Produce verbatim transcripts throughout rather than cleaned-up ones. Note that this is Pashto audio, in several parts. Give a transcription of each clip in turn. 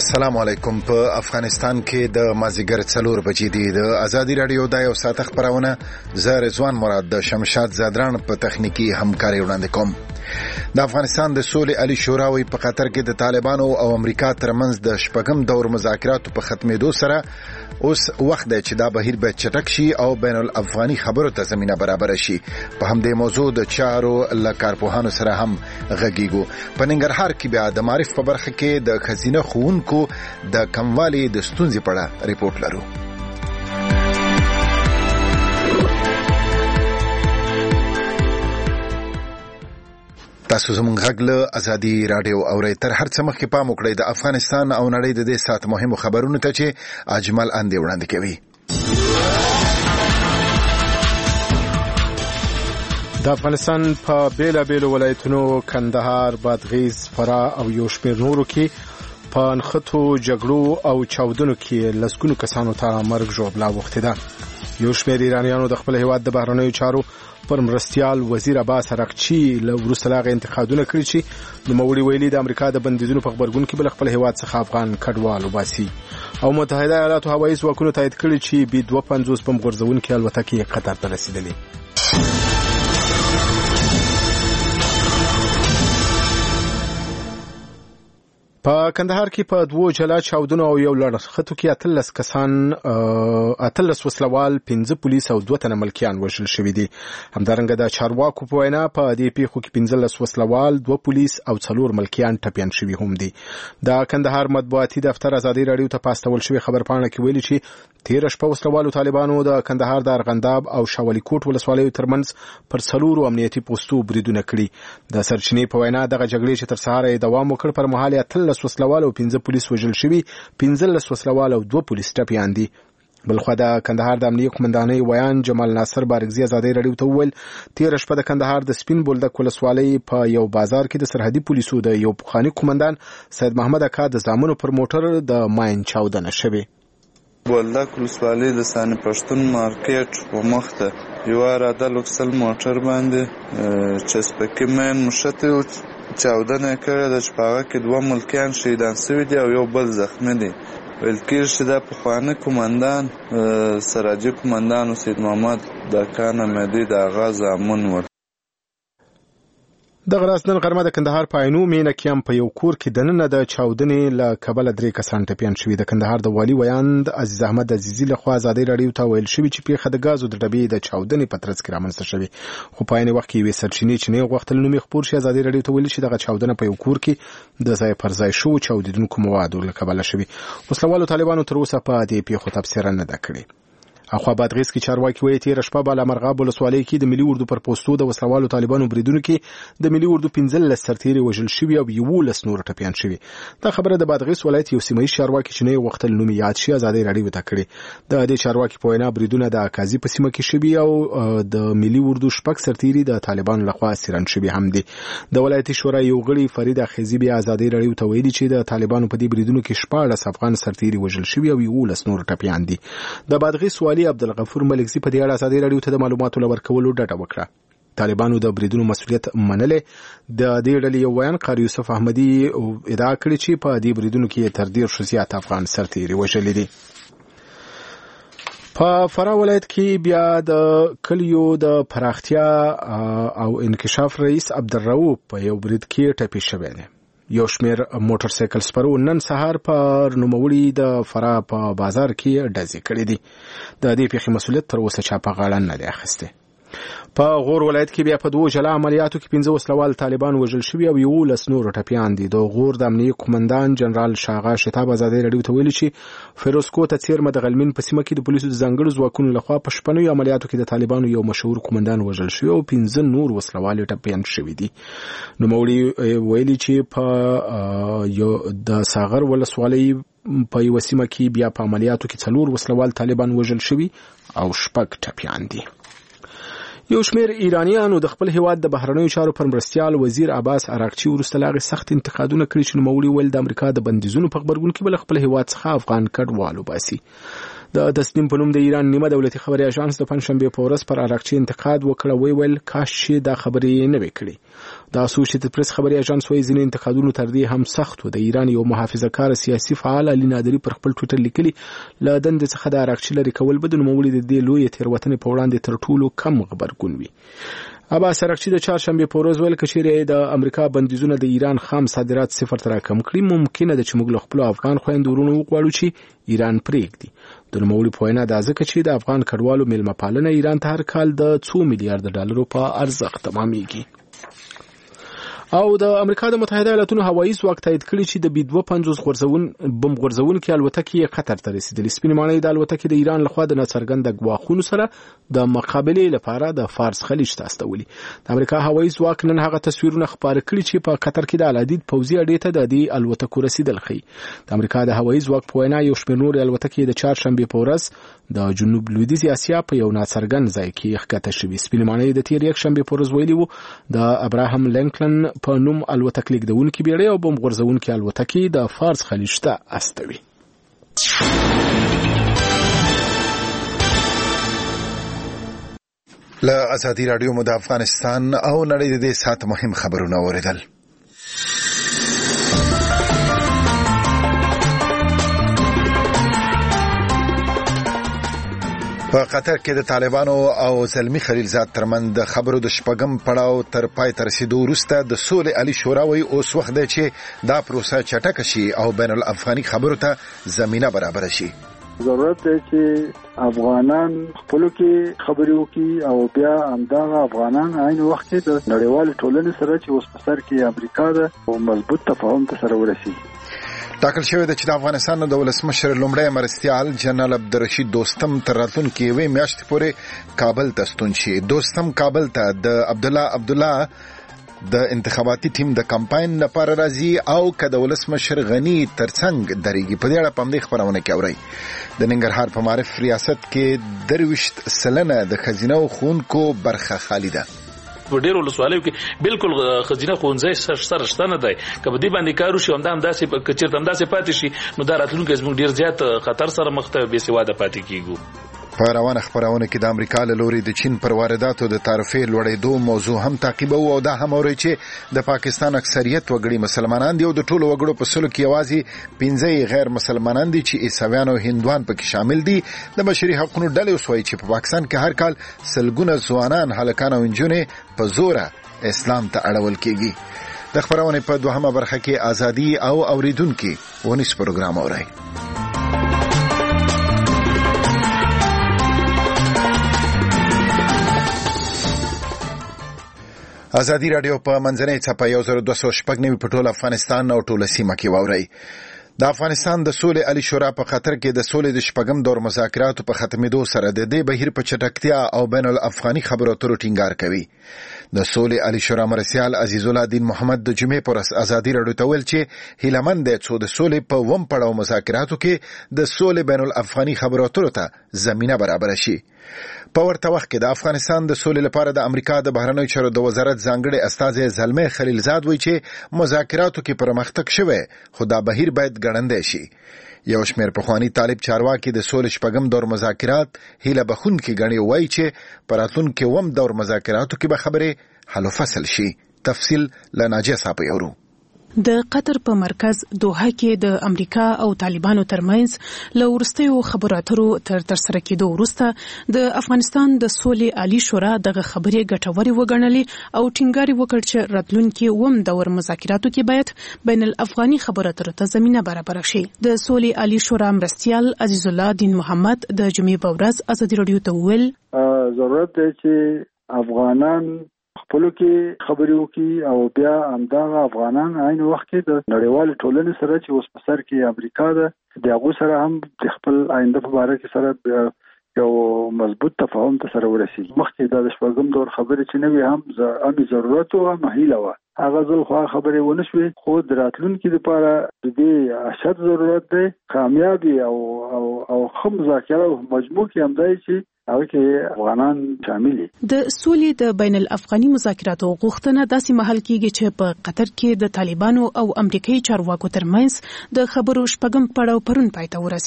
السلام علیکم. په افغانستان کې د مازیګر څلور بجې دي. د ازادي رادیو د یو ساعت خبرونه زه رضوان مراد د شمشاد زادران په تخنیکی همکاري وړاندې کوم. د افغانستان د سولې عالی شورا په قطر کې د طالبانو او امریکا ترمنځ د شپږم دور مذاکراتو په ختمېدو سره اوس وخت دی چې دا بهیر به چټک شي او بین الافغاني خبرو ته زمينه برابر شي. په همدې موضوع د چارو له کارپوهانو سره هم غږیږو. په ننګرهار کې بیا د معرف په برخه کې د خزینه خوونکو د کموالي د ستونزې په اړه ریپورت لرو. تاسو زموږ غږ له ازادي رادیو اورئ. تر هر څه مخکې پام وکړئ د افغانستان او نړۍ د دې ساعت مهمو خبرونو ته چې اجمل اندې وړاندې کوي. د افغانستان په بیلابیلو ولایتونو کندهار، بادغیس، فراه او یو شمېر نورو کې په نښتو، جګړو او چاودنو کې لسګونو کسانو ته مرګ ژوبلا وختې ده. یو شمېر ایرانیانو د خپل هیواد د بهرنیو چارو پر مرستیال وزیر عباس عراقچي له وروسته لاغه انتقادونه کړي چې نوموړي ویلي د امریکا د بندیزونو په خبرګون کې بل خپل هیواد څخه افغان کډوال وباسي. او متحده ایالاتو هوایي ځواکونو تایید کړي چې بي دوه پنځوس بم غورځونکې الوتکې قطر ته رسیدلې. په کندهار کې په دوو جلا چاودنو او یو لړخټو کې اتلس کسان اتلس وسلوال، پنځه پولیس او دوه تنه ملکیان وژل شوي دي. همدارنګه د چارواکو په وینا په دې پیښو کې پنځلس وسلوال، دوه پولیس او څلور ملکیان ټپیان شوي هم دي. د کندهار مطبوعاتي دفتر ازادي رادیو ته پاستول شوی خبرپاڼه کې ویلي چې تیر شپه وسلوالو طالبانو د کندهار د ارغنداب او شاولی کوټ ولسوالیو ترمنځ پر څلورو امنیتي پوسټو بریدونه کړي. د سرچینې په وینا دغه جګړې چې تر سهاره دوام وکړ پر مهال اتلس وسلوال او پنځه پولیس وژل شوي، پنځلس وسلوال او دوه پولیس ټپیان دي. بلخوا د کندهار د امنیه قومندانۍ ویان جمال ناصر بارګزي ازادي رادیو ته وویل تیر شپه د کندهار د سپین بولدک ولسوالۍ په یو بازار کې د سرحدي پولیسو د یو پخواني قومندان سید محمد اکا د زامنو پر موټر د ماین چاودنه شوې. بولدک ولسوالۍ د سانی پښتون مارکیټ په مخ ته یو اراده لوکسل موټر باندې چې سپکې مین مشته چاودنه کړې ده چې په هغه کې دوه ملکیان شهیدان شوي دي او یو بل زخمی دی. ویل کېږي چې دا پخوانی قومندان سراجي قومندان سید محمد د اکا نامیدي د هغه زامن ول. دغه راز نن غرمه د کندهار په عینو مینه کې هم په یو کور کې دننه د چاودنې له کبله درې کسان ټپیان شوي. د کندهار د والي ویاند عزیز احمد عزیزي لخوا ازادي رادیو ته ویل شوي چې پیښه د ګازو د ډبې د چاودنې په ترڅ کې رامنځته شوې، خو په عین وخت کې یوې سرچینې چې نه غوښتل نوم یې خپور شي ازادي رادیو ته ویلي چې دغه چاودنه په یو کور کې د ځای پر ځای شوو چاودېدونکو موادو له کبله شوې. وسلوالو طالبانو تر اوسه په دې پیښو تبصره نه ده کړې. اخوا بادغیس کې چارواکي وایي تیر شپه بالا مرغاب ولسوالۍ کې د ملي اردو پر پوسټو د وسلوالو طالبانو بریدونو کې د ملي اردو پنځلس سرتیري وژل شوي او یولس نور ټپیان شوي. دا خبره د بادغیس ولایت یو سیمه ییز چارواکي چې نه وختل نوم یاد شي ازادي رادیو ته کړې. د دې چارواکي په وینا بریدونه د اکازي په سیمه کې شوي او د ملي اردو شپږ سرتیري د طالبانو لخوا اسیران شوي هم دي. د ولایتي شورا یو غړي فرید اخیزي بیا ازادي رادیو ته ویلي چې د طالبانو په دې بریدونو کې شپاړس افغان سرتیري وژل شوي او یولس نور ټپیان دي. د بادغیس والي عبدالغفور ملکزي په دې اړه ازادي رادیو ته د معلوماتو لورکولو ډډه وکړه. طالبانو د بریدونو مسؤلیت منلې. د دې ډلې یو ویان قاری یوسف احمدي ادعا کړې چې په دې بریدونو کې تر ډېر زیات افغان سرتیري وژل دي. په فراه ولایت کې بیا د کلیو د پراختیا او انکشاف رئیس عبدالرؤف په یو برید کې ټپي شوی دی. یو شمېر موټر سایکل سپرو نن سهار پر نوموړي د فراه په بازار کې ډزې کړې دي. د دې پیښې مسؤلیت تر اوسه چا په غاړه نه دی اخیستی. په غور ولایت کې بیا په دوه جلا عملیاتو کې پنځه وسلوال طالبان وژل شوي او یولس نور ټپیان دي. د غور د امنیه قومندان جنرال شاغا شتاب ازادي رادیو ته ویلي چې فیروزکو ته څیرمه د غلمین په سیمه کې د پولیسو د ځانګړو ځواکونو لخوا په شپنیو عملیاتو کې د طالبانو یو مشهور قومندان وژل شوی او پنځه نور وسلوال ټپیان شوي دي. نوموړي ویلي چې په یو د ساغر ولسوالۍ په یو سیمه کې بیا په عملیاتو کې څلور وسلوال طالبان وژل شوي او شپږ ټپیان دي. یو شمېر ایرانیانو د خپل هیواد د بهرنیو چارو پر مرستیال وزیر عباس عراقچي وروسته لاغې سخت انتقادونه کړي چې نوموړي ویل د امریکا د بندیزونو په غبرګون کې بل خپل هیواد څخه افغان کډوال وباسي. د تسنیم په نوم د ایران نیمه دولتي خبري اژانس د پنځشنبه په ورځ پر عراقچي انتقاد وکړ. وی ویل کاش چې دا خبرې نه وکړي. د اسوسییټډ پریس خبري اژانس وايي ځینې انتقادونو تر دې هم سخت و. د ایران یو محافظه‌کار سیاسي فعال علي نادري پر خپل ټویټر لیکلي له دندې څخه د عراقچي لري کول به د نوموړي د دې لوی تېروتنې په وړاندې تر ټولو کم غبرګون وي. عباس عراقچي د چهارشنبه په ورځ ویل کچېرې د امریکا بندیزونه د ایران خام صادرات صفر ته راکم کړي ممکنه ده چې موږ له خپل افغان خويندو ورونو وغواړو چې ایران پرېږدي. د نوموړي په وینا دا ځکه چې د افغان کډوالو میلمه پالنه ایران ته هر کال د څو میلیارډ ډالرو په ارزښت تمامېږي. او د امریکا د متحده ایالاتونو هوایي ځواک تایید کړی چې د بي دوه پنځوس غورځون بم غورځونکي الوتکې قطر ته رسیدلې. سپینې ماڼۍ د الوتکې د ایران لخوا د ناڅرګنده ګواښونو سره د مقابلې لپاره د فارس خلیج ته استولي. د امریکا هوایي ځواک نن هغه تصویرونه خپاره کړي چې په قطر کې د العدید پوځي اډې ته د دې الوتکو رسیدل ښيي. د امریکا د هوایي ځواک په وینا یو شمېر نور الوتکې د چهارشنبه په ورځ د جنوب لویدیځ اسیا په یو ناڅرګند ځای کې ښکته شوې. سپینې ماڼۍ د تیر یک شنبه په ورځ ویلي وو د ابراهام لینکلن په نوم الوتکې لیکدونکي بیړۍ او بم غورځونکي الوتکې د فارس خلیج ته استوي. له ازادي رادیو مو د افغانستان او نړۍ د دې سات مهم خبرونه اوریدل. په قطر کې د طالبانو او زلمی خلیلزاد ترمن د خبرو د شپږم پړاو تر پای ته رسیدو وروسته د سولې عالی شورا وایي اوس وخت دی چې دا پروسه چټکه شي او بین الافغاني خبرو ته زمینه برابر شي. ضرورت دی چې افغانان خپلو کې خبرې وکړي او بیا همدغه افغانان عین وخت کې د نړیوالې ټولنې سره چې اوس په سر کې امریکا ده او مضبوط تفاهم ته سره ورسیږي. ټاکل شوی دی چې د افغانستان د ولسمشر لومړی مرستیال جنرال عبدالرشید دوستم تر راتلونکې یوې میاشتې پورې کابل ته ستون شي. دوستم کابل ته د عبدالله عبدالله د انتخاباتي ټیم د کمپاین لپاره راځي او که د ولسمشر غنی ترڅنګ درېږي. په دې اړه په همدې خبرونه کې اورئ. د ننګرهار په معارف ریاست کې درویشت سلنه د خزینه او ښوونکو برخه خالي ده. په ډیرو ولسوالیو کې بالکل خزینه ښوونځی سره شته نه دی. که په دې باندې کار وشي همدا همداسې که چېرته همداسې پاتې شي نو دا راتلونکی زموږ ډېر زیات خطر سره مخ ته بې سواده پاتې کېږو. په روانه خبرونه کې د امریکا له لوري د چین پر وارداتو د تعرفې لوړېدو موضوع هم تعقیبو او دا هم اوري چې د پاکستان اکثریت وګړي مسلمانان دي او د ټولو وګړو په سلو کې یوازې پنځه غیر مسلمانان دي چې عیسویان او هندوان پکې شامل دي. د بشري حقوقو ډلې وسوي چې په پاکستان کې هر کال سلګونه ځوانان هلکان او نجونې په زوره اسلام ته اړول کېږي. د خبرونه په دوهمه برخه کې ازادي او اوریدونکو ونیس پروګرام اوري. ازادي رادیو په منځنۍ څپه یو زر دوه سوه شپږ نوي په ټول افغانستان او ټوله سیمه کې واورئ. د افغانستان د سولې عالی شورا په قطر کې د سولې د شپږم دور مذاکراتو په ختمېدو سره د دې بهیر په چټکتیا او بین الافغاني خبرو اترو ټینګار کوي. د سولې عالی شورا مرسیال عزیز الله دین محمد د جمعې پر ازادي رادیو ته ویل چې هیلمن دی چې د سولې په وم پړاو مذاکراتو کې د سولې بین الافغاني خبرو اترو ته زمينه برابر شي. په ورته وخت کې د افغانستان د سولې لپاره د امریکا د بهرنیو چارو د وزارت ځانګړي استازی زلمی خلیلزاد وایي چې مذاکراتو کې پرمختګ شوی خو دا بهیر باید ګړندی شي. یو شمېر پخواني طالب چارواکي د سولې شپږم دور مذاکرات هیله بخونکي ګڼي او وایي چې په راتلونکي وم دور مذاکراتو کې به خبرې حل و فصل شي. تفصیل له ناجیه صاحب یورو. د قطر په مرکز دوحه کې د امریکا او طالبانو ترمنځ له وروستیو خبرو اترو تر ترسره کېدو وروسته د افغانستان د سولې عالی شورا دغه خبرې ګټورې وګڼلې او ټینګار وکړ چې راتلونکي وم دور مذاکراتو کې باید بین الافغاني خبرو اترو ته زمينه برابر شي. د سولې عالی شورا مرستیال عزیز الله دین محمد د جمعې په ورځ ازادي رادیو ته وویل ضرورت دی چې افغانان خپلو کې خبرې وکړي او بیا همدغه افغانان عین وخت کې د نړیوالې ټولنې سره چې اوس په سر کې امریکا ده د هغو سره هم د خپل آینده په باره کې سره یو مضبوط تفاهم ته سره ورسیږي. مخکې دا د شپږم دور خبرې چې نه وي هم هم ضرورت او هم هیله وه هغه ځل خو خبرې ونه شوې خو د راتلونکي لپاره د دې اشد ضرورت دی کامیابي او او او ښه مذاکره او مجموع کې هم دی چې هغه کې افغانان شامل دي. د سولې د بین الافغاني مذاکراتو غوښتنه داسې مهال کېږي چې په قطر کې د طالبانو او امریکایي چارواکو ترمنځ د خبرو شپږم پړاو پرون پای ته ورسید.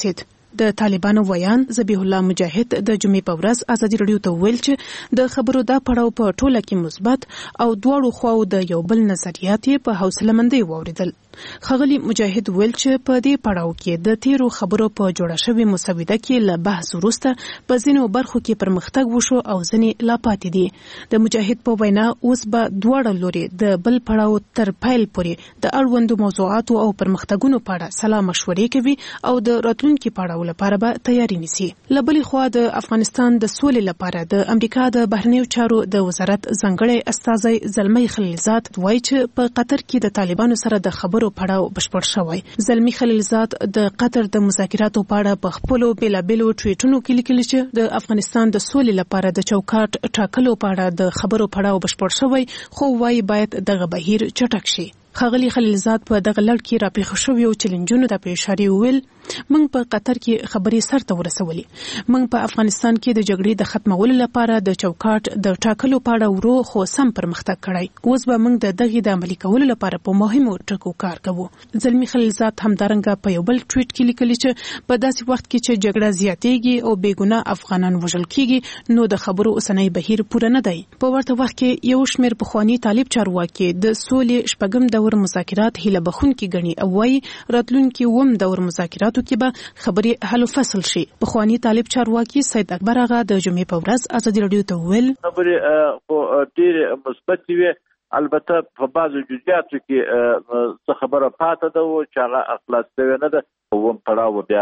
د طالبانو ویان ذبیح الله مجاهد د جمعې په ورځ ازادي رادیو ته ویل چې د خبرو دا پړاو په ټوله کې مثبت او دواړو خواو د یو بل نظریات په حوصله مندۍ واوریدل. ښاغلي مجاهد ویل چې په دې پړاو کې د تیرو خبرو په جوړه شوې مسوده کې له بحث وروسته په ځینو برخو کې پرمختګ وشو او ځینې لا پاتې دي. د مجاهد په وینا اوس به دواړه لوري د بل پړاو تر پیل پورې د اړوندو موضوعاتو او پرمختګونو په اړه سلا مشورې کوي او د راتلونکي پړاو لپاره به تیاری نیسي. له بلې خوا د افغانستان د سولې لپاره د امریکا د بهرنیو چارو د وزارت ځانګړی استازی زلمی خلیلزاد وایي چې په قطر کې د طالبانو سره د خبرو پړاو بشپړ شوی. زلمی خلیلزاد د قطر د مذاکراتو په اړه په خپلو بیلابیلو ټویټونو کې لیکلي چې د افغانستان د سولې لپاره د چوکاټ ټاکلو په اړه د خبرو پړاو بشپړ شوی، خو وایي باید دغه بهیر چټک شي. ښاغلي خلیلزاد په دغه لړ کې راپېښ شویو چیلنجونو ته په اشاره وویل موږ په قطر کې خبرې سرته ورسولې. موږ په افغانستان کې د جګړې د ختمولو لپاره د چوکاټ د ټاکلو په اړه ورو خو سم پرمختګ کړی. اوس به موږ د دغې د عملي کولو لپاره په مهمو ټکو کار کوو. زلمی خلیلزاد همدارنګه په یو بل ټویټ کې لیکلي چې په داسې وخت کې چې جګړه زیاتېږي او بېګناه افغانان وژل کېږي نو د خبرو اوسنی بهیر پوره نه دی. په ورته وخت کې یو شمېر پخواني طالب چارواکي د سولې شپږم دور مذاکرات هیله بخونکي ګڼي او وایي راتلونکي اووم دور مذاکراتو کې به خبرې حل و فصل شي. پخواني طالب چارواکي سید اکبر آغا د جمعې په ورځ ازادي رادیو ته وویل خبرې خو ډېرې مثبت وي، البته په بعضو جزئیاتو کې څه خبره پاته ده چې هغه خلاص شوې نه ده. اووم پړاو بیا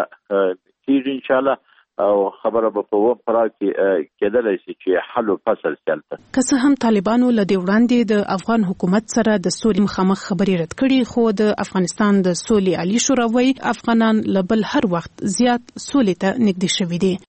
کېږي انشاءالله او خبره به په اووم پړاو کې کېدلی شي چې حل و فصل شي. که څه هم طالبانو له دې وړاندې د افغان حکومت سره د سولې مخامخ خبرې رد کړي، خو د افغانستان د سولې عالي شورا وایي افغانان له بل هر وخت زیات سولې ته نږدې شوي دي.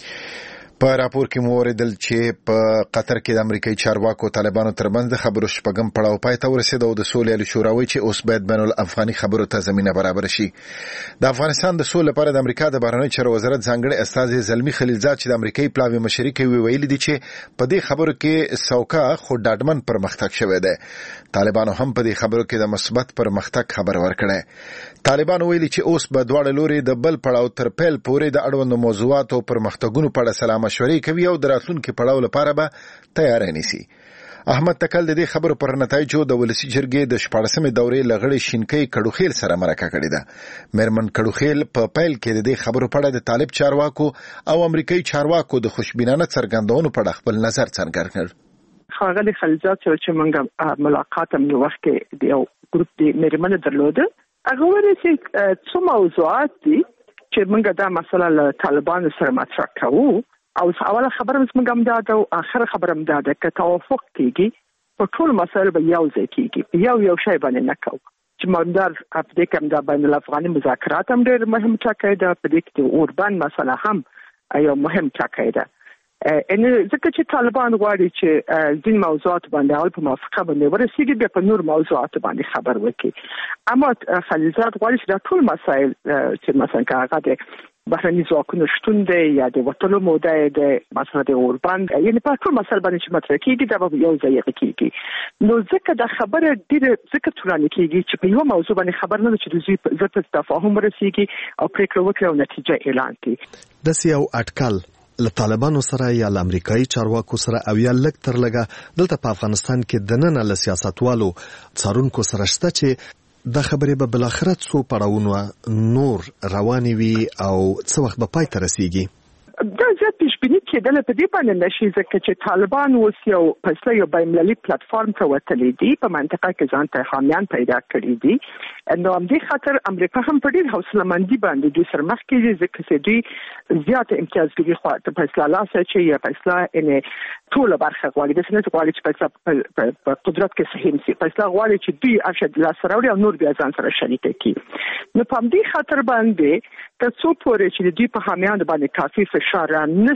په راپور کې مو اوریدل چې په قطر کې د امریکایي چارواکو طالبانو ترمنځ د خبرو شپږم پړاو پای ته ورسېد او د سولې عالي شورا وایي چې اوس باید بین الافغاني خبرو ته زمینه برابر شي. د افغانستان د سولې لپاره د امریکا د بهرنیو چارو وزارت ځانګړی استازی زلمی خلیلزاد چې د امریکایي پلاوي مشري کوي ویلي دي چې په دې خبرو کې سوکا خو ډاډمن پرمختګ شوی دی. طالبانو هم په دې خبرو کې د مثبت پرمختګ خبر ورکړی. طالبانو ویلي چې اوس به دواړه لوري د بل پړاو تر پیل پورې د اړوندو موضوعاتو او پرمختګونو په اړه سلا مشورې کوي او د راتلونکي پړاو لپاره به تیاری نیسي. احمد تکل د دې خبرو پر نتایجو د ولسی جرګې د شپاړسمې دورې لغړې شینکۍ کډوخیل سره مرکه کړې ده. میرمن کډوخیل په پیل کې د دې خبرو په اړه د طالب چارواکو او امریکایي چارواکو د خوشبینانه څرګندونو په اړه خپل نظر څرګند کړ. ښاغلي خلیلزاد چې موږ ملاقات هم یو وخت کې د یو ګروپ د میرمنو درلوده، هغه وایي چې څو موضوعات دي چې موږ دا مسله له طالبانو سره مطرح کوو او اوله خبره موږ هم دا ده او اخره خبره هم دا ده که توافق کېږي په ټولو مسایلو به یو ځای کېږي، یو یو شی باندې نه کوو. چې مهمدار په دې کې هم دا بین الافغاني مذاکرات هم ډېر مهم ټکی ده، په دې کې د اوربند مسله هم یو مهم ټکی ده. ان ځکه چې طالبان غواړي چې ځین موضوعات باندې اول په موافقه باندې ورسېږي، بیا په نور موضوعات باندې خبر وکړي. اما خلیلزاد غواړي چې دا ټول مسایل چې مثلا هغه د بهرني ځواکونو شتون دی یا د وټلو موده د مثلا د اوربند یعنی په ټول مسایل باندې چې مطرح کېږي دا به یو ځای کېږي. نو ځکه دا خبره ډېره ځکه طولاني کېږي چې په یو موضوع باندې خبر نه ده چې د دوی زر ته تفاهم ورسېږي او پرېکړه وکړي او نتیجه اعلان کړي. داسې یو اټکل له طالبانو سره یا له امریکایي چارواکو سره او یا لږ تر لږه دلته په افغانستان کې دننه له سیاستوالو څارونکو سره شته چې دا خبرې به بالاخره څو پړاوونه نور روانې وي او څه وخت به پای ته رسیږي. دا زیات پیشبیني کېدل په دې باندې نشي ځکه چې طالبان اوس یو فیصله یو بین‌المللي پلیټفارم ته وتلی دي، په منطقه کې ځان ته حامیان پیدا کړي دي. نو همدې خاطر امریکا هم په ډېر حوصله‌مندي باندې دوی سره مخ کېږي ځکه چې دوی زیات امتیازګیري خواته فیصله لاسه چې یا فیصله یې ټوله برخه غواړي، داسې نه غواړي چې فیصله په قدرت کې صحیح نشي، فیصله غواړي چې دوی ارشد لاسه راوړي او نور بیا ځان سره شریک کړي. نو په همدې خاطر باندې تر څو پورې چې دوی په حامیان باندې کافي فشار نشي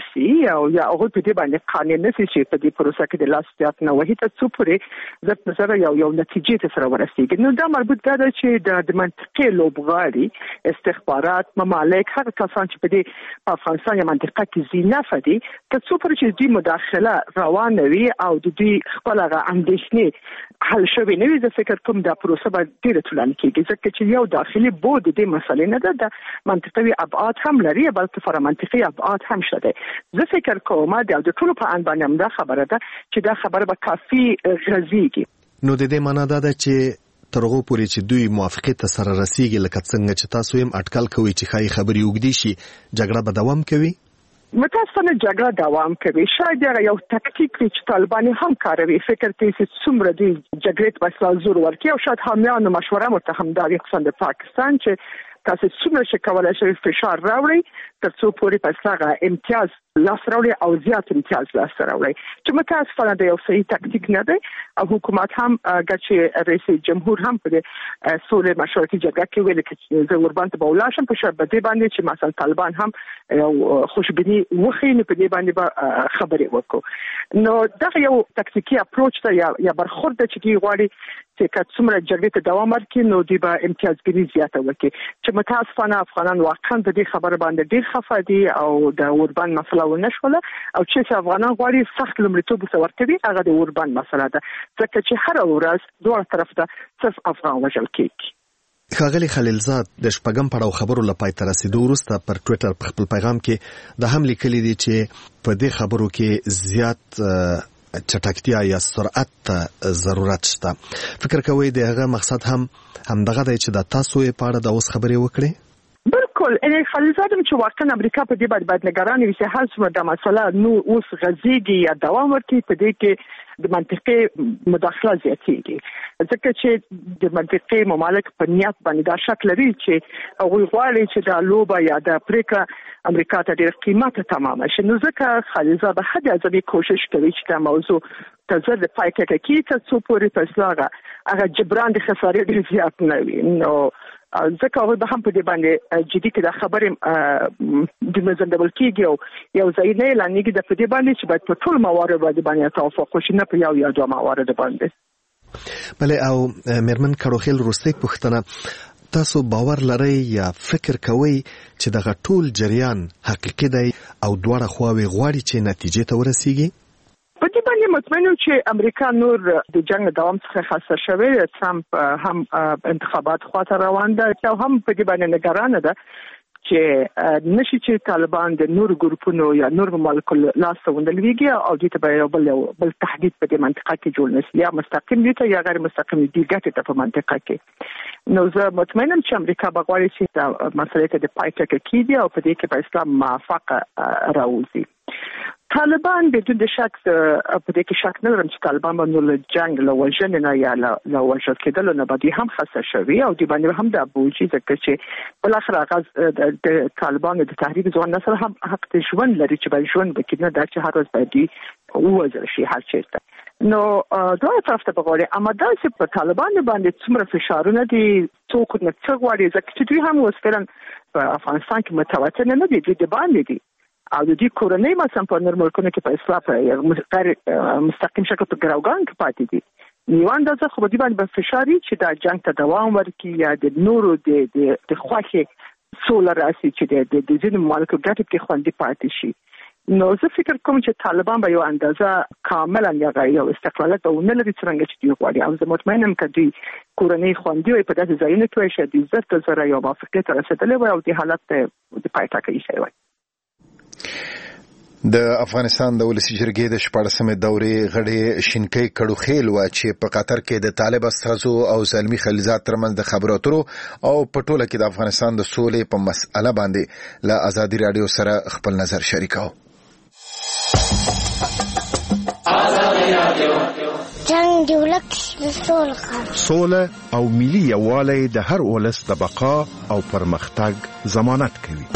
او یا هغه په دې باندې قانع نشي چې په دې پروسه کې د لاس زیات نه وهي ته څو پورې د نظر یو یو نتیجې ته سره ورسیږي. نو دا مربوط ده چې د منطقي لوبغاړي استخبارات ممالک هر کسان چې په دې په افغانستان یا منطقه کې زینف دي که څو پورې چې دې مداخله روانه وي او د دې خپل هغه اندېښنې حل شوي نه وي زه فکر کوم دا پروسه به ډېره طولاني کېږي ځکه چې یو داخلي بود د دې مسلې نه ده د منطقوي ابعاد هم لري بلکې فرامنطقي ابعاد هم شته. زه فکر کوم دا د ټولو په اند باندې دا خبره ده چې دا خبره به کافي غزيږي. نو د دې معنا ده چې ترغو پورې چې دوی موافقت سره رسیږي لکه څنګه چې تاسو هم اټکل کوي چې خای خبري وګدي شي جګړه به دوام کوي. متاسفانه جګړه دوام کوي. شاید یو تکتیک چې طالبان هم کاروي فکر کوي چې څومره دی جګړې په اساس زور ورکړي او شاید حامیانو مشوره متهم داري خصوصا د پاکستان چې تاسو څومره چې کولای شئ فشار راوړي ترڅو پورې په اساس امتیاز لاس راوړي او زیات امتیاز لاس راوړي چې متاسفانه د یو صحیح تکتیک نه دی او حکومت هم چې رئیس جمهور هم په سولې مشورتي جرګه کې ویل چې زه وربان ته بولاشم په شرط باندې باندې چې مثلا طالبان هم یو خوشبینی وخینه په دې باندې خبرې وکړو. نو دا یو تکتیکی اپروچ ته یا یا برخورد چې کی غواړي چې کڅومره جګړې ته دوام ورکړي نو دی به امتیازګری زیاته وکړي چې متاسفانه افغانان واقعا د دې خبره باندې ډیر خفه دي او د اوربان مسله ونه شوله او چې افغانان غواړي سخت لمړیتوب ورکړي هغه د اوربان مسله ده ځکه چې هر ورځ دوه طرف ته صرف افغان وژل کیږي. ښاغلي خلیلزاد د شپږم پړاو خبرو لپاره تر رسیدو وروسته پر ټوئیټر په خپل پیغام کې د هم لیکلي دي چې په دې خبرو کې زیات چټکتیا یا سرعت ضرورت شته. فکر کوي د هغه مقصد هم همدغه دی چې د تاسو په اړه د اوس خبرې وکړي. بالکل ان خلیلزادم چې واقعا امریکا په دې باندې باید نگران وي چې هر څومره د مسله نو اوس غزيږي یا دوام ورکړي په دې کې د منطقي مداخله زیاتېږي ځکه چې د منطقي ممالک په نیت باندې دا شک لري چې هغوی غواړي چې د لوبه یا د افریقا امریکا ته ډېر قیمته تمامه شي. نو ځکه خلیلزاد هڅه ځبي کوشش کوي چې دا موضوع تزر د پای کې کې ته څو پورې فیصله هغه جبران د خسارې ډېر زیات نه وي. نو ځکه هغه به هم په دې باندې جدي کې د خبرې د مزندبل کېږي او یو ځای نه لانیږي د په دې باندې چې باید په ټول موارد باندې توافق وشي نه په یو یا دوه موارد باندې. بله او میرمن کروخیل روستي پوښتنه تاسو باور لرئ یا فکر کوئ چې دغه ټول جریان حقیقي دی او دواړه خواوې غواړي چې نتیجې ته ورسیږي؟ په دې باندې مطمئن چې امریکا نور د جنگ دوام څخه خاصه شوی ترامپ هم انتخابات خواته روان ده او هم په دې باندې نگران ده چې نشي چې طالبان د نور ګروپونو یا نور ممالکو لاس ته وندلويږي او دې ته به بل بل تهدید په دې منطقه کې جوړ نشي یا مستقیم دي ته یا غیر مستقیم دي ګټه ته په منطقه کې. نو زه مطمئنم چې امریکا به غواړي چې دا مسله ته د پای ټکی کېږي او په دې کې به اسلام موافقه راوځي. طالبان بدون شک په دې کې شک نه لرم چې طالبان باندې له جنگ له وژنې نه یا له وژل کېدلو نه باندې هم خاصه شوي او دې باندې هم د ابوجي ځکه چې بل اخر هغه د طالبان د تحریک ځوان نسل هم حق ته ژوند لري چې باید ژوند وکړي نه دا چې هر ورځ باید ووژل شي هر چیرته. نو دوه طرف ته بغواړي اما دا چې په طالبان باندې څومره فشارونه دي څوک نه څه غواړي ځکه چې دوی هم اوس فعلا په افغانستان کې متواتر نه دي د باندې دي او د دې کورنۍ مثلا په نور ملکونو کې په اصلاح په غیر مستقیم شکل په ګراوګان کې پاتې دي. نیوان دا څه خو به دې باندې فشاري چې دا جنگ ته دوام ورکړي یا د نورو د د خوښه سولر راسي چې د د ځینو ممالکو ګټې کې خوندي پاتې شي. نو زه فکر کوم چې طالبان به یو اندازه کاملا یا یو استقلالات او نه لري څنګه چې دوی غواړي او زه مطمئنم چې دوی کورنۍ خوندي وي په داسې ځایونو کې شي د عزت سره یو موافقت رسېدلې وي او د حالت د پای ټکی شي وي. د افغانستان د ولسی جرګې د شپږمې دورې غړي شینکي کډوخیل و چې په قطر کې د طالب استازو او زلمی خلیلزاد ترمنځ د خبرو اترو او په ټوله کې د افغانستان د سولې په مسأله باندې له ازادي رادیو سره خپل نظر شریکاو. جنگ د ولک د سولې سوله او ملي یووالی د هر ولس د بقا او پرمختګ ضمانت کوي.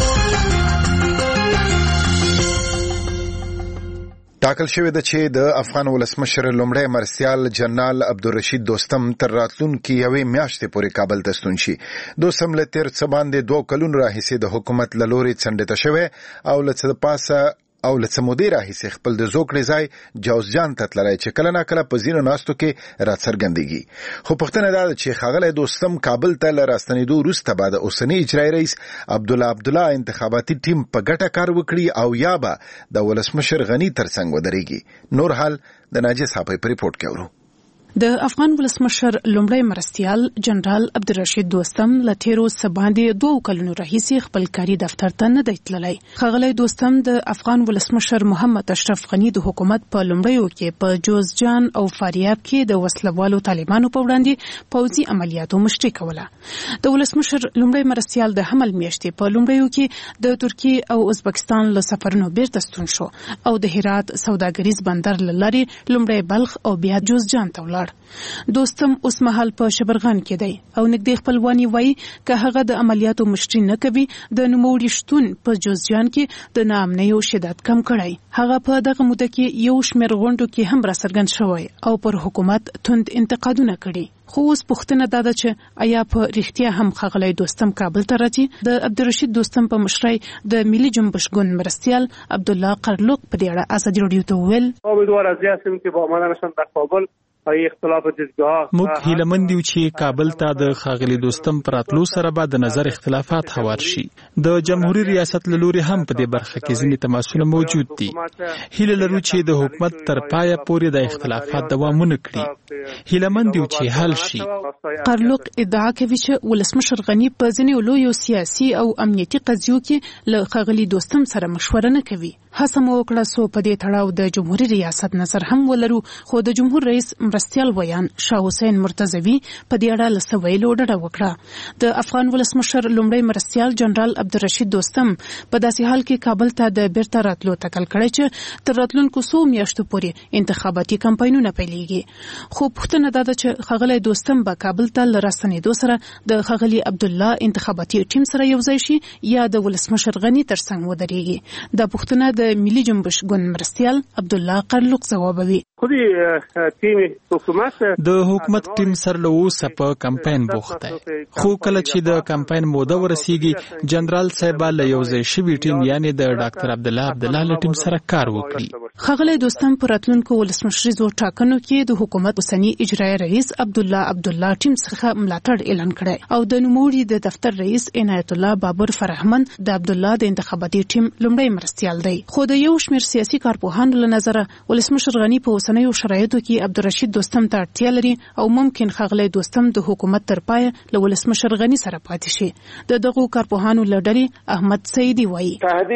ټاکل شوې ده چې د افغان ولسمشر لومړی مرستیال جنرال عبدالرشید دوستم تر راتلونکي یوې میاشتې پورې کابل ته ستون شي. دوستم له تېر څه باندې دوه کلونو راهیسې د حکومت له لوري څنډته شوی او له څه د پاسه او لڅمودي راهیسه خپل د زوکړې ځای جوزجان ته تللی چې کله نا کله په ځینو ناستو کې راڅرګندېږي. خو پوښتنه دا ده چې ښاغلی دوستم کابل ته له راستنېدو وروسته به د اوسني اجرایي رئیس عبدالله عبدالله انتخاباتي ټیم په ګټه کار وکړي او یا به د ولسمشر غني ترڅنګ ودرېږي. نور حال د ناجیه صاحب په ریپورت کې اورو. د افغان ولسمشر لومړی مرستیال جنرال عبدالرشید دوستم له تیرو څه باندې دوه کلونو راهیسې خپل کاري دفتر ته نه دی تللی. ښاغلی دوستم د افغان ولسمشر محمد اشرف غني د حکومت په لومړیو کې په جوزجان او فاریاب کې د وسلوالو طالبانو په وړاندې پوځي عملیاتو مشري کوله. د ولسمشر لومړی مرستیال د حمل میاشتې په لومړیو کې د ترکیې او ازبکستان له سفرونو بیرته ستون شو او د هرات سوداګریز بندر له لارې لومړی بلخ او بیا جوزجان ته ولاړ. دوستم اوس مهال په شبرغان کې دی او نږدې خپلوانی وایي که هغه د عملیاتو مشري نه کوي د نوموړي شتون په جوزجان کې د ناامنۍ او شدت کم کړی. هغه په دغه موده کې یو شمېر غونډو کې هم راڅرګند شوی او پر حکومت توند انتقادونه کړي. خو اوس پوښتنه دا ده چې آیا په رښتیا هم ښاغلی دوستم کابل ته راځي؟ د عبدالرشید دوستم په مشرۍ د ملي جنبش ګوند مرستیال عبدالله قرلوق په دې اړه ازادي راډیو ته وویل امیدوار از هستیم که با آمدن شان در کابل موږ هیلهمند یو چې کابل ته د ښاغلي دوستم پر راتلو سره به د نظر اختلافات هوار شي. د جمهوریت ریاست له لوري هم په دې برخه کې ځینې تماسونه موجود دي. هیله لرو چې د حکومت تر پایه پورې د اختلافات دوام ونه کړي. هیلهمند یو چې حل شي. قرلوق ادعا کوي چې ولسمشر غني په ځینې لویو سیاسي او امنیتي قضیو کې له ښاغلي دوستم سره مشوره نه کوي. هڅه مو وکړه څو په دې تړاو د جمهوریت ریاست نظر هم ولرو، خو د جمهور رئیس مرستیال ویان شاه حسین مرتضوی په دې اړه له څه ویلو ډډه وکړه. د افغان ولسمشر لومړی مرستیال جنرال عبدالرشید دوستم په داسې حال کې کابل ته د بیرته راتلو تکل کړی چې تر راتلونکو څو میاشتو پورې انتخاباتي کمپاینونه پیلېږي. خو پوښتنه دا ده چې ښاغلی دوستم به کابل ته له راستنېدو سره د ښاغلي عبدالله انتخاباتي ټیم سره یوځای شي یا د ولسمشر غني ترڅنګ ودرېږي. دا پوښتنه د ملي جنبش ګوند مرستیال عبدالله قرلوق ځوابوي. د حکومت ټیم سره له اوسه په کمپاین بوخت دی، خو کله چې د کمپاین موده ورسیږي جنرال صاحب له یو ځای شوي ټیم یعنی د ډاکټر عبدالله عبدالله له ټیم سره کار وکړي. ښاغلی دوستم په راتلونکو ولسمشریزو ټاکنو کې د حکومت اوسني اجرایي رئیس عبدالله عبدالله ټیم څخه ملاتړ اعلان کړی او د نوموړي د دفتر رئیس عنایت الله بابر فرهمن د عبدالله د انتخاباتي ټیم لومړی مرستیال دی. خو د یو شمېر سیاسي کارپوهانو له نظره ولسمشر غني په اوسنیو شرایطو کې عبدالرشید دوستم ته اړتیا لري او ممکن ښاغلی دوستم د حکومت تر پایه له ولسمشر غني سره پاتې شي. د دغو کارپوهانو له ډلې احمد سعیدي وایي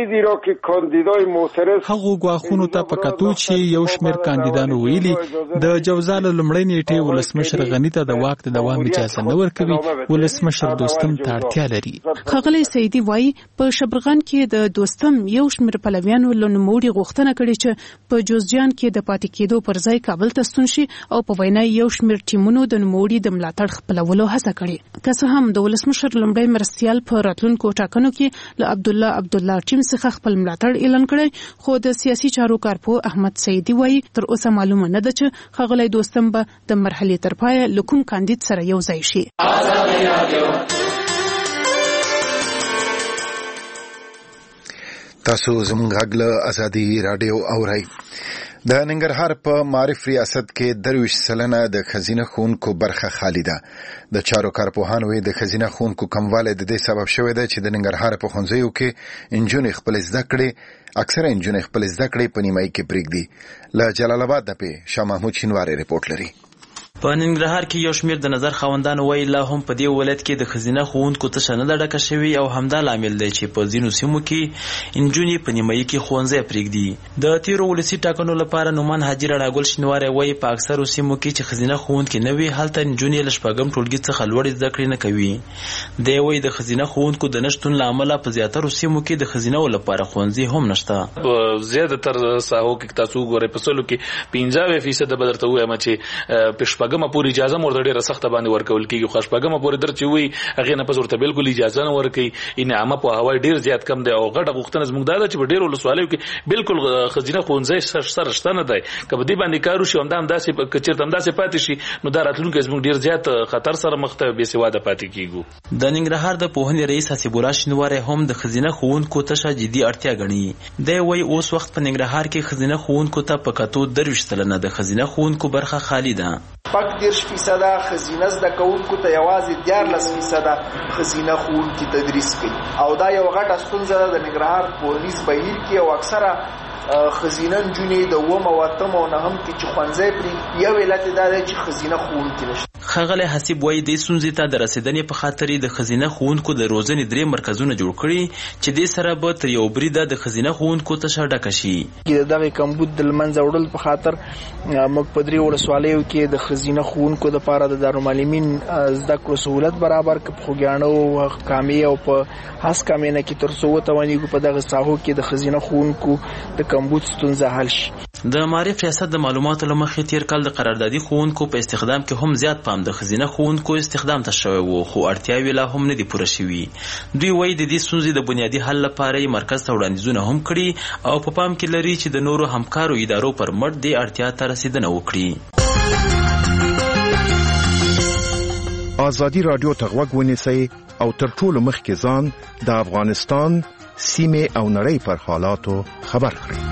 هغو ګواښونو ته په کتو چې یو شمېر کاندیدانو ویلي د جوزا له لومړۍ نیټې ولسمشر غني ته د واک د دوام اجازه نه ورکوي، ولسمشر دوستم ته اړتیا لري. ښاغلی سعیدي وایي په شبرغان کې د دوستم یو شمېر پلویانو له نوموړي غوښتنه کړې چې په جوزجان کې د پاتې کېدو پر ځای کابل ته ستون شي او په وینا یو شمېر ټیمونو د نوموړي د ملاتړ خپلولو هڅه کړې. که څه هم د ولسمشر لومړی مرستیال په راتلونکو ټاکنو کې له عبدالله عبدالله ټیم څخه خپل ملاتړ اعلان کړی، خو د سیاسي چارو کارپوه احمد سعیدي وایي تر اوسه معلومه نه ده چې ښاغلی دوستم به د مرحلې تر پایه له کوم کاندید سره یو ځای شي. تاسو زموږ غږ له ازادي راډیو اورئ. د ننګرهار په معارف ریاست کې درویش سلنه د خزینه خونکو برخه خالی ده. د چارو کارپوهانو د خزینه خونکو کموالی د دې سبب شوی دی چې د ننګرهار په ښوونځیو کې انجونې خپل زده کړې اکثره انجونې خپل زده کړې په نیمایي کې پرېږدي. له جلال آباد نه پې شاه محمود شینواری رپورټ لري. په ننګرهار کې یو شمېر د نظر خاوندانو وایي لا هم په دې ولایت کې د ښځینه ښوونکو تشه نه ده ډکه شوې او همدا لامل دی چې په ځینو سیمو کې نجونې په نیمایي کې ښوونځی پرېږدي. د تېرو ولسي ټاکنو لپاره نومان حاجي رڼاګل شینواری وایي په اکثرو سیمو کې چې ښځینه ښوونکي نه وي هلته نجونې له شپږم ټولګي څخه لوړې زده کړې نه کوي. دی وایي د ښځینه ښوونکو د نه شتون له امله په زیاترو سیمو کې د ښځینهو لپاره ښوونځي هم نشته. زیاتره ساحو کې تاسو وګورئ په سلو کې پنځه فیصد به درته ووایم چې په شپږم شپږمه پورې اجازه مور ډیره سخت باندې ورکول کیږي خو شپږمه پورې درچې وي هغه نه پس ورته بالکل اجازه نه ورکي انعام په هوا ډیر زیات کم دی او غټه غوښتنه زموږ دا چې ډیر ولسوالیو کې بالکل خزینه خونځي سره شته نه دی کبه دې باندې کارو شي همدا همداسې کچیر همداسې پاتې شي نو دا راتلونکي زموږ ډیر زیات خطر سره مخ ته بې سواده پاتې کیږو. د ننګرهار د پوهنې رئیس حسیب الله شینواری هم د خزینه خوونکو ته جدي اړتیا ګڼي. دی وایي اوس وخت په ننګرهار کې خزینه خوونکو ته په کتو درویشت سلنه د خزینه خوونکو برخه خالی ده. پک دیرش فیصده خزینه زده کوونکو ته یوازې دیارلس فیصده خزینه خوونکي تدریس کوي او دا یو غټه ستونزه ده د ننګرهار پوهنیز بهیر کې او اکثره خزینه نجونې د اووم او اتم او نهم کې چې ښوونځی پرې یو علت دا دی چې خزینه خوونکي نشته. ښاغلی حسیب وایي دې ستونزې ته د رسېدنې په خاطر د خزینه خوونکو د روزنې درې مرکزونه جوړ کړي چې دې سره به تر یو بریده د خزینه خوونکو تشه ډکه شي. د دغې کمبود د له منځه وړلو په خاطر موږ په درې ولسوالیو کې د خزینه خوونکو دپاره د دارالمعلمین زده کړو سهولت برابر کړ په خوږیاڼو کامې او په هسکامې نه کې تر څو وتوانېږو په دغه ساحو کې د خزینه خوونکو د کمبود ستونزه حل شي. د معارف ریاست د معلوماتو له مخې تیر کال د قراردادي ښوونکو په استخدام کې هم زیات پام د خزینه ښوونکو استخدام ته شوی و خو اړتیاوې لا هم نه دي پوره شوي. دوی وایي د دې ستونزې د بنیادي حل لپاره یې مرکز ته وړاندیزونه هم کړي او په پام کې لري چې د نورو همکارو ادارو پر مټ دې اړتیا ته رسیدنه وکړي. ازادي راډیو ته غوږ ونیسئ او تر ټولو مخکې ځان د افغانستان سیمې او نړۍ پر حالاتو خبر کړئ.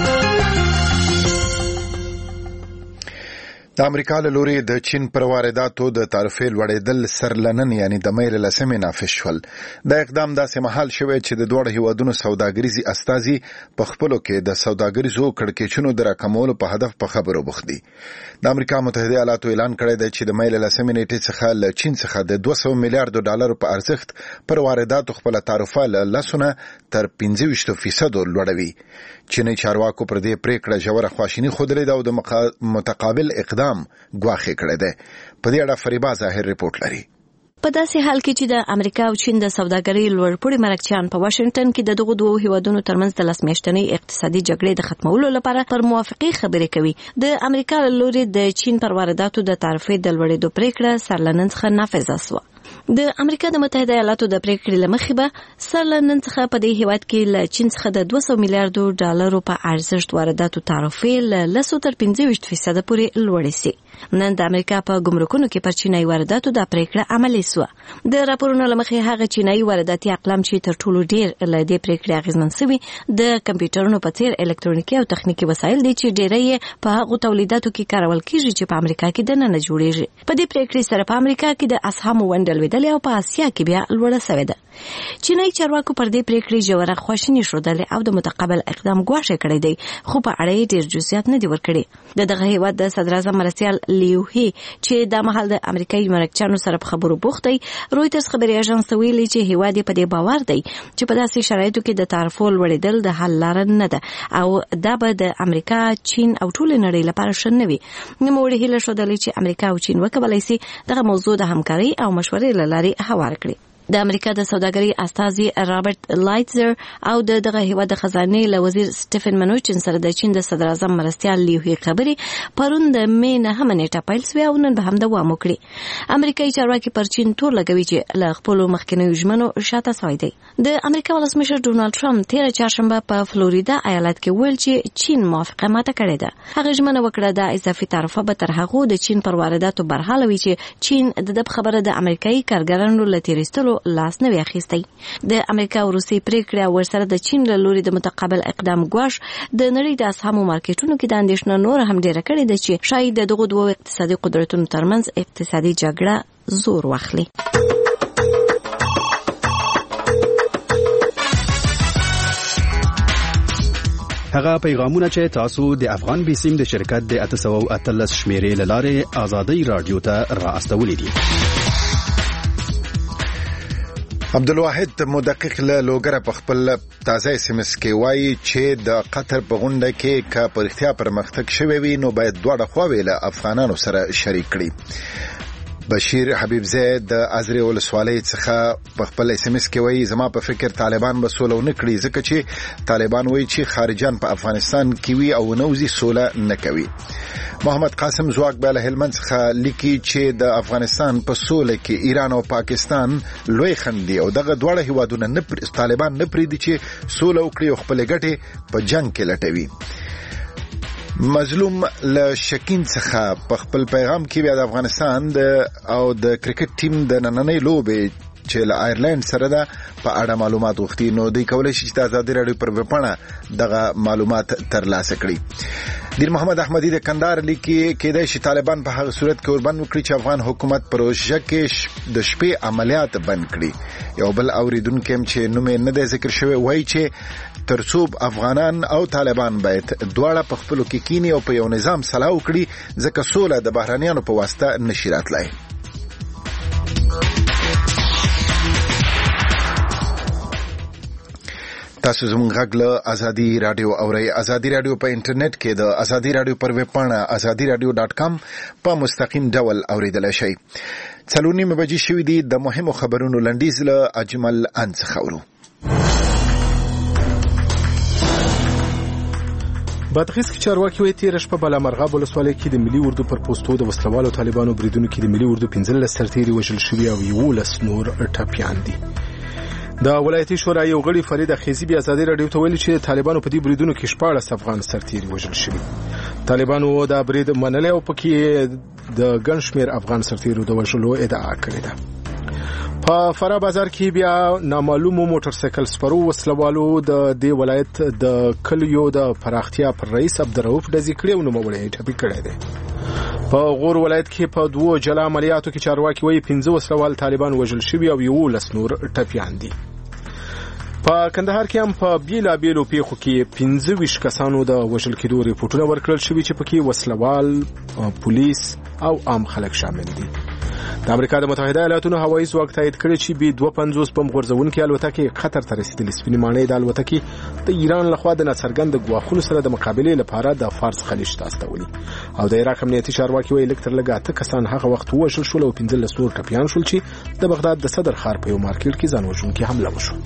د امریکا له لوري د چین پر وارداتو د تعرفې لوړېدل سرلنن یعنی د مې له لسمې نافذ شول. دا اقدام داسې مهال شوی چې د دواړو هیوادونو سوداګریزي استازي په خپلو کې د سوداګریزو کړکېچونو د راکمولو په هدف په خبرو بوخت دي. د امریکا متحده ایالاتو اعلان کړی دی چې د مې له لسمې نیټې څخه له چین څخه د دوه سوه میلیارډو ډالرو په ارزښت پر وارداتو خپله تعرفه له لسونه تر پنځه ویشتو فیصدو لوړوي. چیني چارواکو پر دې پریکړه ژوره خواشیني ښودلې ده او د متقابل اقدام ګواښ کړی دی. په دې اړه فریبا ظاهر رپورټ لري. په داسې حال کې چې د امریکا او چین د سوداګرۍ لوړپوړي مرکچیان په واشنگټن کې د دغو دوه هیوادونو ترمنځ د لس میاشتنۍ اقتصادي جګړې د ختمولو لپاره پر موافقې خبرې کوي. د امریکا له لوري د چین پر وارداتو د تعرفې د لوړېدو پریکړه سرلنن څخه نافذه شوه. د امریکا د متحده ایالاتو د پریکړې له مخې به سرلنن څخه په دې هیواد کې له چین څخه د دوه سوه میلیارډو ډالرو په ارزښت وارداتو تعرفې له لسو تر پنځه ویشت فیصده پورې لوړې سي. نن د امریکا په ګمرکونو کې پر چینایي وارداتو د پریکړه عملي سوه. د راپورونو له مخې هغه چینایي وارداتي اقلام چې تر ټولو ډیر له دې پریکړې اغیزمن شوي د کمپیوټرونو په څیر الکترونیکي او تخنیکي وسایل دي چې ډیری یې په هغو تولیداتو کې کارول کیږي چې په امریکا کې دننه جوړیږي. په دې پریکړې سره په امریکا کې د اسهامو ونډه لوېدلې او په اسیا کې بیا لوړه شوې ده. چینایي چارواکو پر دې پریکړې ژوره خواشیني ښودلې او د متقابل اقدام ګواښ یې کړی دی خو په اړه یې ډېر جزئیات نه دي ورکړي. د دغه هیواد د صدراعظم مرسیال لیوهي چې د مهال د امریکایي مرکچیانو سره په خبرو بوخت دی رویټرز خبري اژانس ویلي چې هیواد په دې باور دی چې په داسې شرایطو کې د تعرفو لوړېدل د حل لاره نه ده او دا به د امریکا چین او ټولې نړۍ لپاره ښه نه وي. نوموړي هیله ښودلې چې امریکا او چین وکولی سي دغه موضوع د همکارۍ او مشورې له لارې هوار کړي. د امریکا د سوداګرۍ استازي رابرټ لایټزر او د دغه هیواد د خزانې له وزیر سټیفن منوچن سره د چین د صدراعظم مرستیال لیوهي خبرې پرون د مې نهمه نیټه پیل شوې او نن به هم دوام وکړي. امریکایي چارواکي پر چین تور لګوي چې له خپلو مخکینیو ژمنو شاته سوی دی. د امریکا ولسمشر ډونالډ ټرمپ تېره چهارشنبه په فلوریدا ایالت کې ویل چې چین موافقه ماته کړې ده. هغه ژمنه وکړه د اضافي تعرفه به تر هغو د چین پر وارداتو برحاله وي چې چین د دې خبره د امریکایي کارګرانو له تیریستلو لاس نه وي اخیستی. د امریکا او روسیې پریکړه ورسره د چین له لوري د متقابل اقدام ګواښ د نړۍ د اسهامو مارکیټونو کې د اندېښنه نور هم ډیره کړې ده چې شاید د دغو دوه اقتصادي قدرتونو ترمنځ اقتصادي جګړه زور واخلي. هغه پیغامونه چې تاسو د افغان بیسیم د شرکت د اته سوه او اتلس شمیرې له لارې ازادي رادیو ته را استولې دي. عبدالواحد مدقق له لوګره په خپل تازه اس ام اس کې وایي چې د قطر په غونډه کې که په رښتیا پرمختګ شوی وي نو باید دواړه خواوې له افغانانو سره شریک کړي. بشیر حبیب زید د ازری ولسوالۍ څخه په خپل اس ام اس کې وایي زما په فکر طالبان به سوله نه کړي ځکه چې طالبان وایي چې خارجان په افغانستان کې وي او نوځي سوله نه کوي. محمد قاسم زواک بالا هلمند څخه لیکي چې د افغانستان په سوله کې ایران او پاکستان لوی خندي او دغه دواړه هیوادونه نه طالبان نه پریدي چې سوله وکړي او خپل ګټې په جنگ کې لټوي. مظلوم له شکین څخه په خپل پیغام کې بیا د افغانستان او د کرکټ ټیم د نننۍ لوبې چې له آیرلند سره ده په اړه معلومات غوښتي نو دوی کولای شي چې د ازادي راډیو پر ویبپاڼه دغه معلومات ترلاسه کړي. دیر محمد احمدی د کندهار لیکي کېدای شي طالبان په هغه صورت کې وربند وکړي چې افغان حکومت پروژه کې د شپې عملیات بند کړي. یو بل اوریدونکو هم چې نوم نه دی ذکر شوی وایي چې ترڅو افغانان او طالبان باید دواړه په خپلو کې کینی او په یو نظام صلاح وکړي ځکه سوله د بهرانیانو په واسطه نشي راتلای. تاسو زموږ غږ له ازادي رادیو اورئ. ازادي رادیو په انټرنیټ کې د ازادي رادیو پر ویب پاڼه ازادي رادیو ډاټ کام په مستقیم ډول اوریدلای شئ. څلور نیمه بجې شوې دي. د مهمو خبرونو لنډیز له اجمل ان څخه اورو. بادغیس کې چارواکي وایي تېره شپه بالامرغاب ولسوالۍ کې د ملي اردو پر پوستو د وسلوالو طالبانو بریدونو کې د ملي اردو پنځلس سرتیري وژل شوي او یولس نور ټپیان دي. د ولایتي شورا یو غړي فرید خیزي بیا ازادي راډیو ته ویلي چې طالبانو په دې بریدونو کې شپاړس افغان سرتیري وژل شوي. طالبانو دا برید منلی او پکې د ګڼ شمېر افغان سرتیرو د وژلو ادعا کړې ده. په فرا بازار کې بیا نامعلومو موټر سایکل سپرو وسلوالو د دې ولایت د کلیو د پراختیا پر رئیس عبدالرؤف ډزې کړې او نوموړی ټپي کړی دی. په غور ولایت کې په دوو جلا عملیاتو کې چارواکي وایي پنځه وسلوال طالبان وژل شوي او یولس نور ټپیان دي. په کندهار کې هم په بیلابیلو پیښو کې پنځه ویشت کسانو د وژل کېدو ریپورټونه ورکړل شوي چې پکې وسلوال، پولیس او عام خلک شامل دي. د امریکا د متحده ایالاتونو هوایي ځواک تایید کړی چې بي دوه پنځوس بم غورځونکې الوتکې قطر ته رسېدلې. سپینې ماڼۍ د الوتکې د ایران لخوا د ناڅرګند ګواښونو سره د مقابلې لپاره د فارس خلیج ته استولي. او د عراق امنیتي چارواکي وایي لږ تر لږه اته کسان هغه وخت ووژل شول او پنځلس نور ټپیان شول چې د بغداد د صدر ښار په یو مارکیټ کې ځان وژونکې حمله وشوه.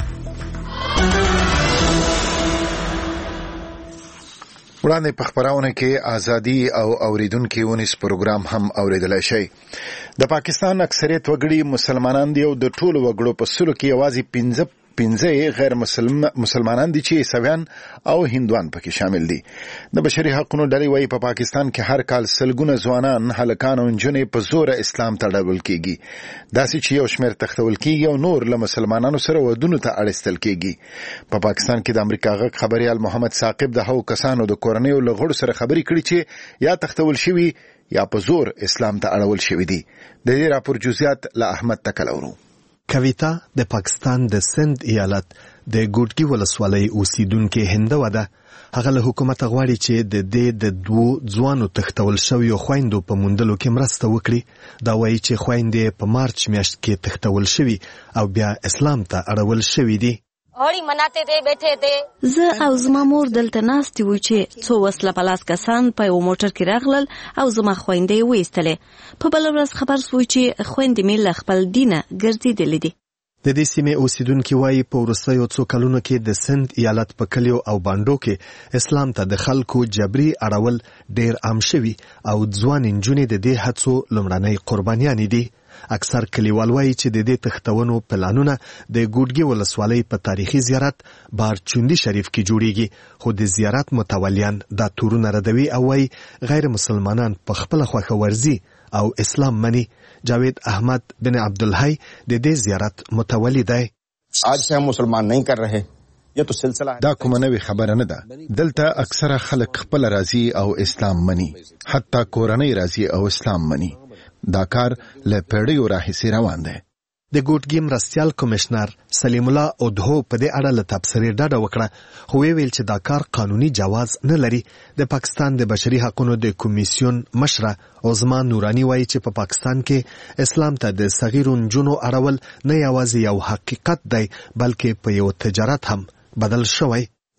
وړاندې په خبرونه کې ازادي او اوریدونکو ونیس پروګرام هم اوریدلای شي. د پاکستان اکثریت وګړي مسلمانان دي او د ټولو وګړو په سلو کې یوازې پنځه پنځه غیر مسلم مسلمانان دي چې عیسویان او هندوان پکې شامل دي. د بشري حقوقو ډلې وايي په پاکستان کې هر کال سلګونه ځوانان، هلکان او نجونې په زور اسلام ته ډول کېږي. داسې چې یو شمېر تختول کېږي او نور له مسلمانانو سره ودونو ته اړستل کېږي. په پا پاکستان کې د امریکا غږ خبريال محمد ثاقب د هغو کسانو د کورنیو له غړو سره خبرې کړې چې یا تختول شوي یا په زور اسلام ته اړول شوي دي. د دې راپور جزئیات له احمد تکل اورو. کویتا د پاکستان د سند ایالت د ګوټکی ولسوالۍ اوسیدونکو هندوه ده. هغه له حکومت غواړي چې د دې د دوو ځوانو تختول شویو خويندو په موندلو کې مرسته وکړي. دا وایي چې خويندې په مارچ میاشت کې تختول شوي او بیا اسلام ته اړول شوي دي. هوري مناته ته بیٹھے ته زه او زما مور دلته ناستې وو چې څو وسله پلاس کسان په یو موټر کې راغلل او زما خويندې وېستلې. په بل ورځ خبر شوی چې خويندې مې له خپل دینه ګرځېدلې دي. د دې سیمې اوسیدونکو وايي په وروستیو څو کلونو کې د سند ایالت په کلیو او باندو کې اسلام ته د خلکو جبري اړول ډېر عام شوي او ځوان نجونې د دې هڅو لومړنۍ قربانیان دي. اکثر کلیوال وايي چې د دې تختونو پلانونه د ګوډګي ولسوالۍ په تاریخي زیارت بارچوندي شریف کې جوړیږي، خو د زیارت متولیان دا تورونه ردوي او وايي غیر مسلمانان په خپل خوښه ورزي او اسلام مني. جاوید احمد بن عبدالحی د دې زیارت متولی دی. آج سے هم مسلمان نہیں کر رہے یہ تو سلسلہ دا کومه نوې خبره نه ده. دلته اکثره خلک خپل راضي او اسلام مني، حتی کورنۍ راضي او اسلام مني. دا کار له پیړیو راهیسې روان دی. د ګوټګي مرستیال کمشنر سلیم الله اودهو په دې اړه له تبصرې ډډه وکړه، خو ویل چې دا کار قانوني جواز نه لري. د پاکستان د بشري حقوقو د کمیسیون مشره عثمان نورانی وایي چې په پا پاکستان کې اسلام ته د صغیرو نجونو اړول نه یوازې یو حقیقت دی بلکې په یو تجارت هم بدل شوی.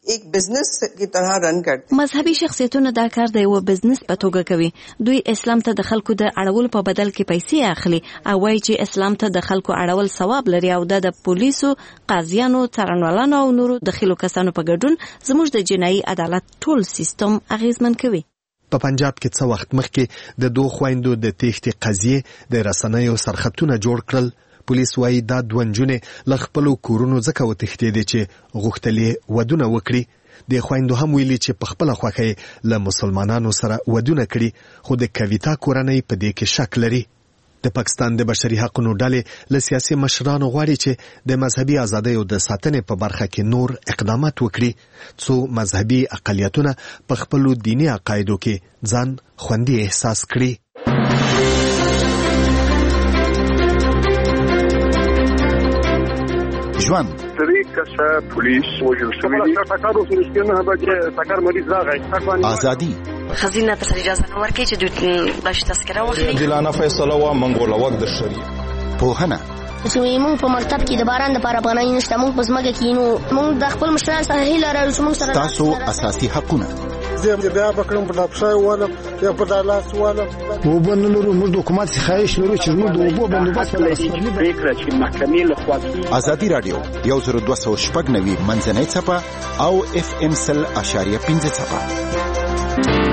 एक बिजनेस की तरह रन करते. مذهبي شخصیتونه دا کار د یو بزنس په توګه کوي. دوی اسلام ته د خلکو د اړول په بدل کې پیسې اخلي او وایي چې اسلام ته د خلکو اړول ثواب لري او د پولیسو، قاضیانو، څارنوالانو او نورو داخلو کسانو په ګډون زموږ د جنایي عدالت ټول سیستم اغیزمن کوي. په پنجاب کې څه وخت مخکې د دوه خويندو د تېښتې قضیې د رسنیو سرخطونه جوړ کړل. پولیس وايي دا دوه نجونې له خپلو کورونو ځکه وتښتېدې چې غوښتلې ودونه وکړي. د خويندو هم ویلي چې په خپله خوښه یې له مسلمانانو سره ودونه کړي، خو د کویتا کورنۍ په دې کې شک لري. د پاکستان د بشري حقوقو ډلې له سیاسي مشرانو غواړي چې د مذهبي ازادیو د ساتنې په برخه کې نور اقدامات وکړي، څو مذهبي اقلیتونه په خپلو دیني عقایدو کې ځان خوندي احساس کړي. ژوند طریقه پولیس وجل شوی دی ټاکارو سرسکینه به چې ټاکار مریض راغی ازادي خزینه ته اجازه نه ورکړي چې دوی باش تذکره واخلي. دلانه فیصله وا منګول وخت د شریعه پوهنه چې موږ په مکتب کې د باران د لپاره افغانۍ نشته، موږ په ځمکه کې نو موږ د خپل مشرانو سره هیله لرو چې موږ سره تاسو اساسي حقونه زه بیا بکرم په داپشای والا یا په دالاس والا وبنلو موږ د حکومت خواهش لرو چې موږ د وبو بندوبست لري فکر چې محکمې له خوا ازادي رادیو یو زر دوه سوه شپږ نوي منځنۍ څپه او اف ام سل اشاریه پنځه څپه.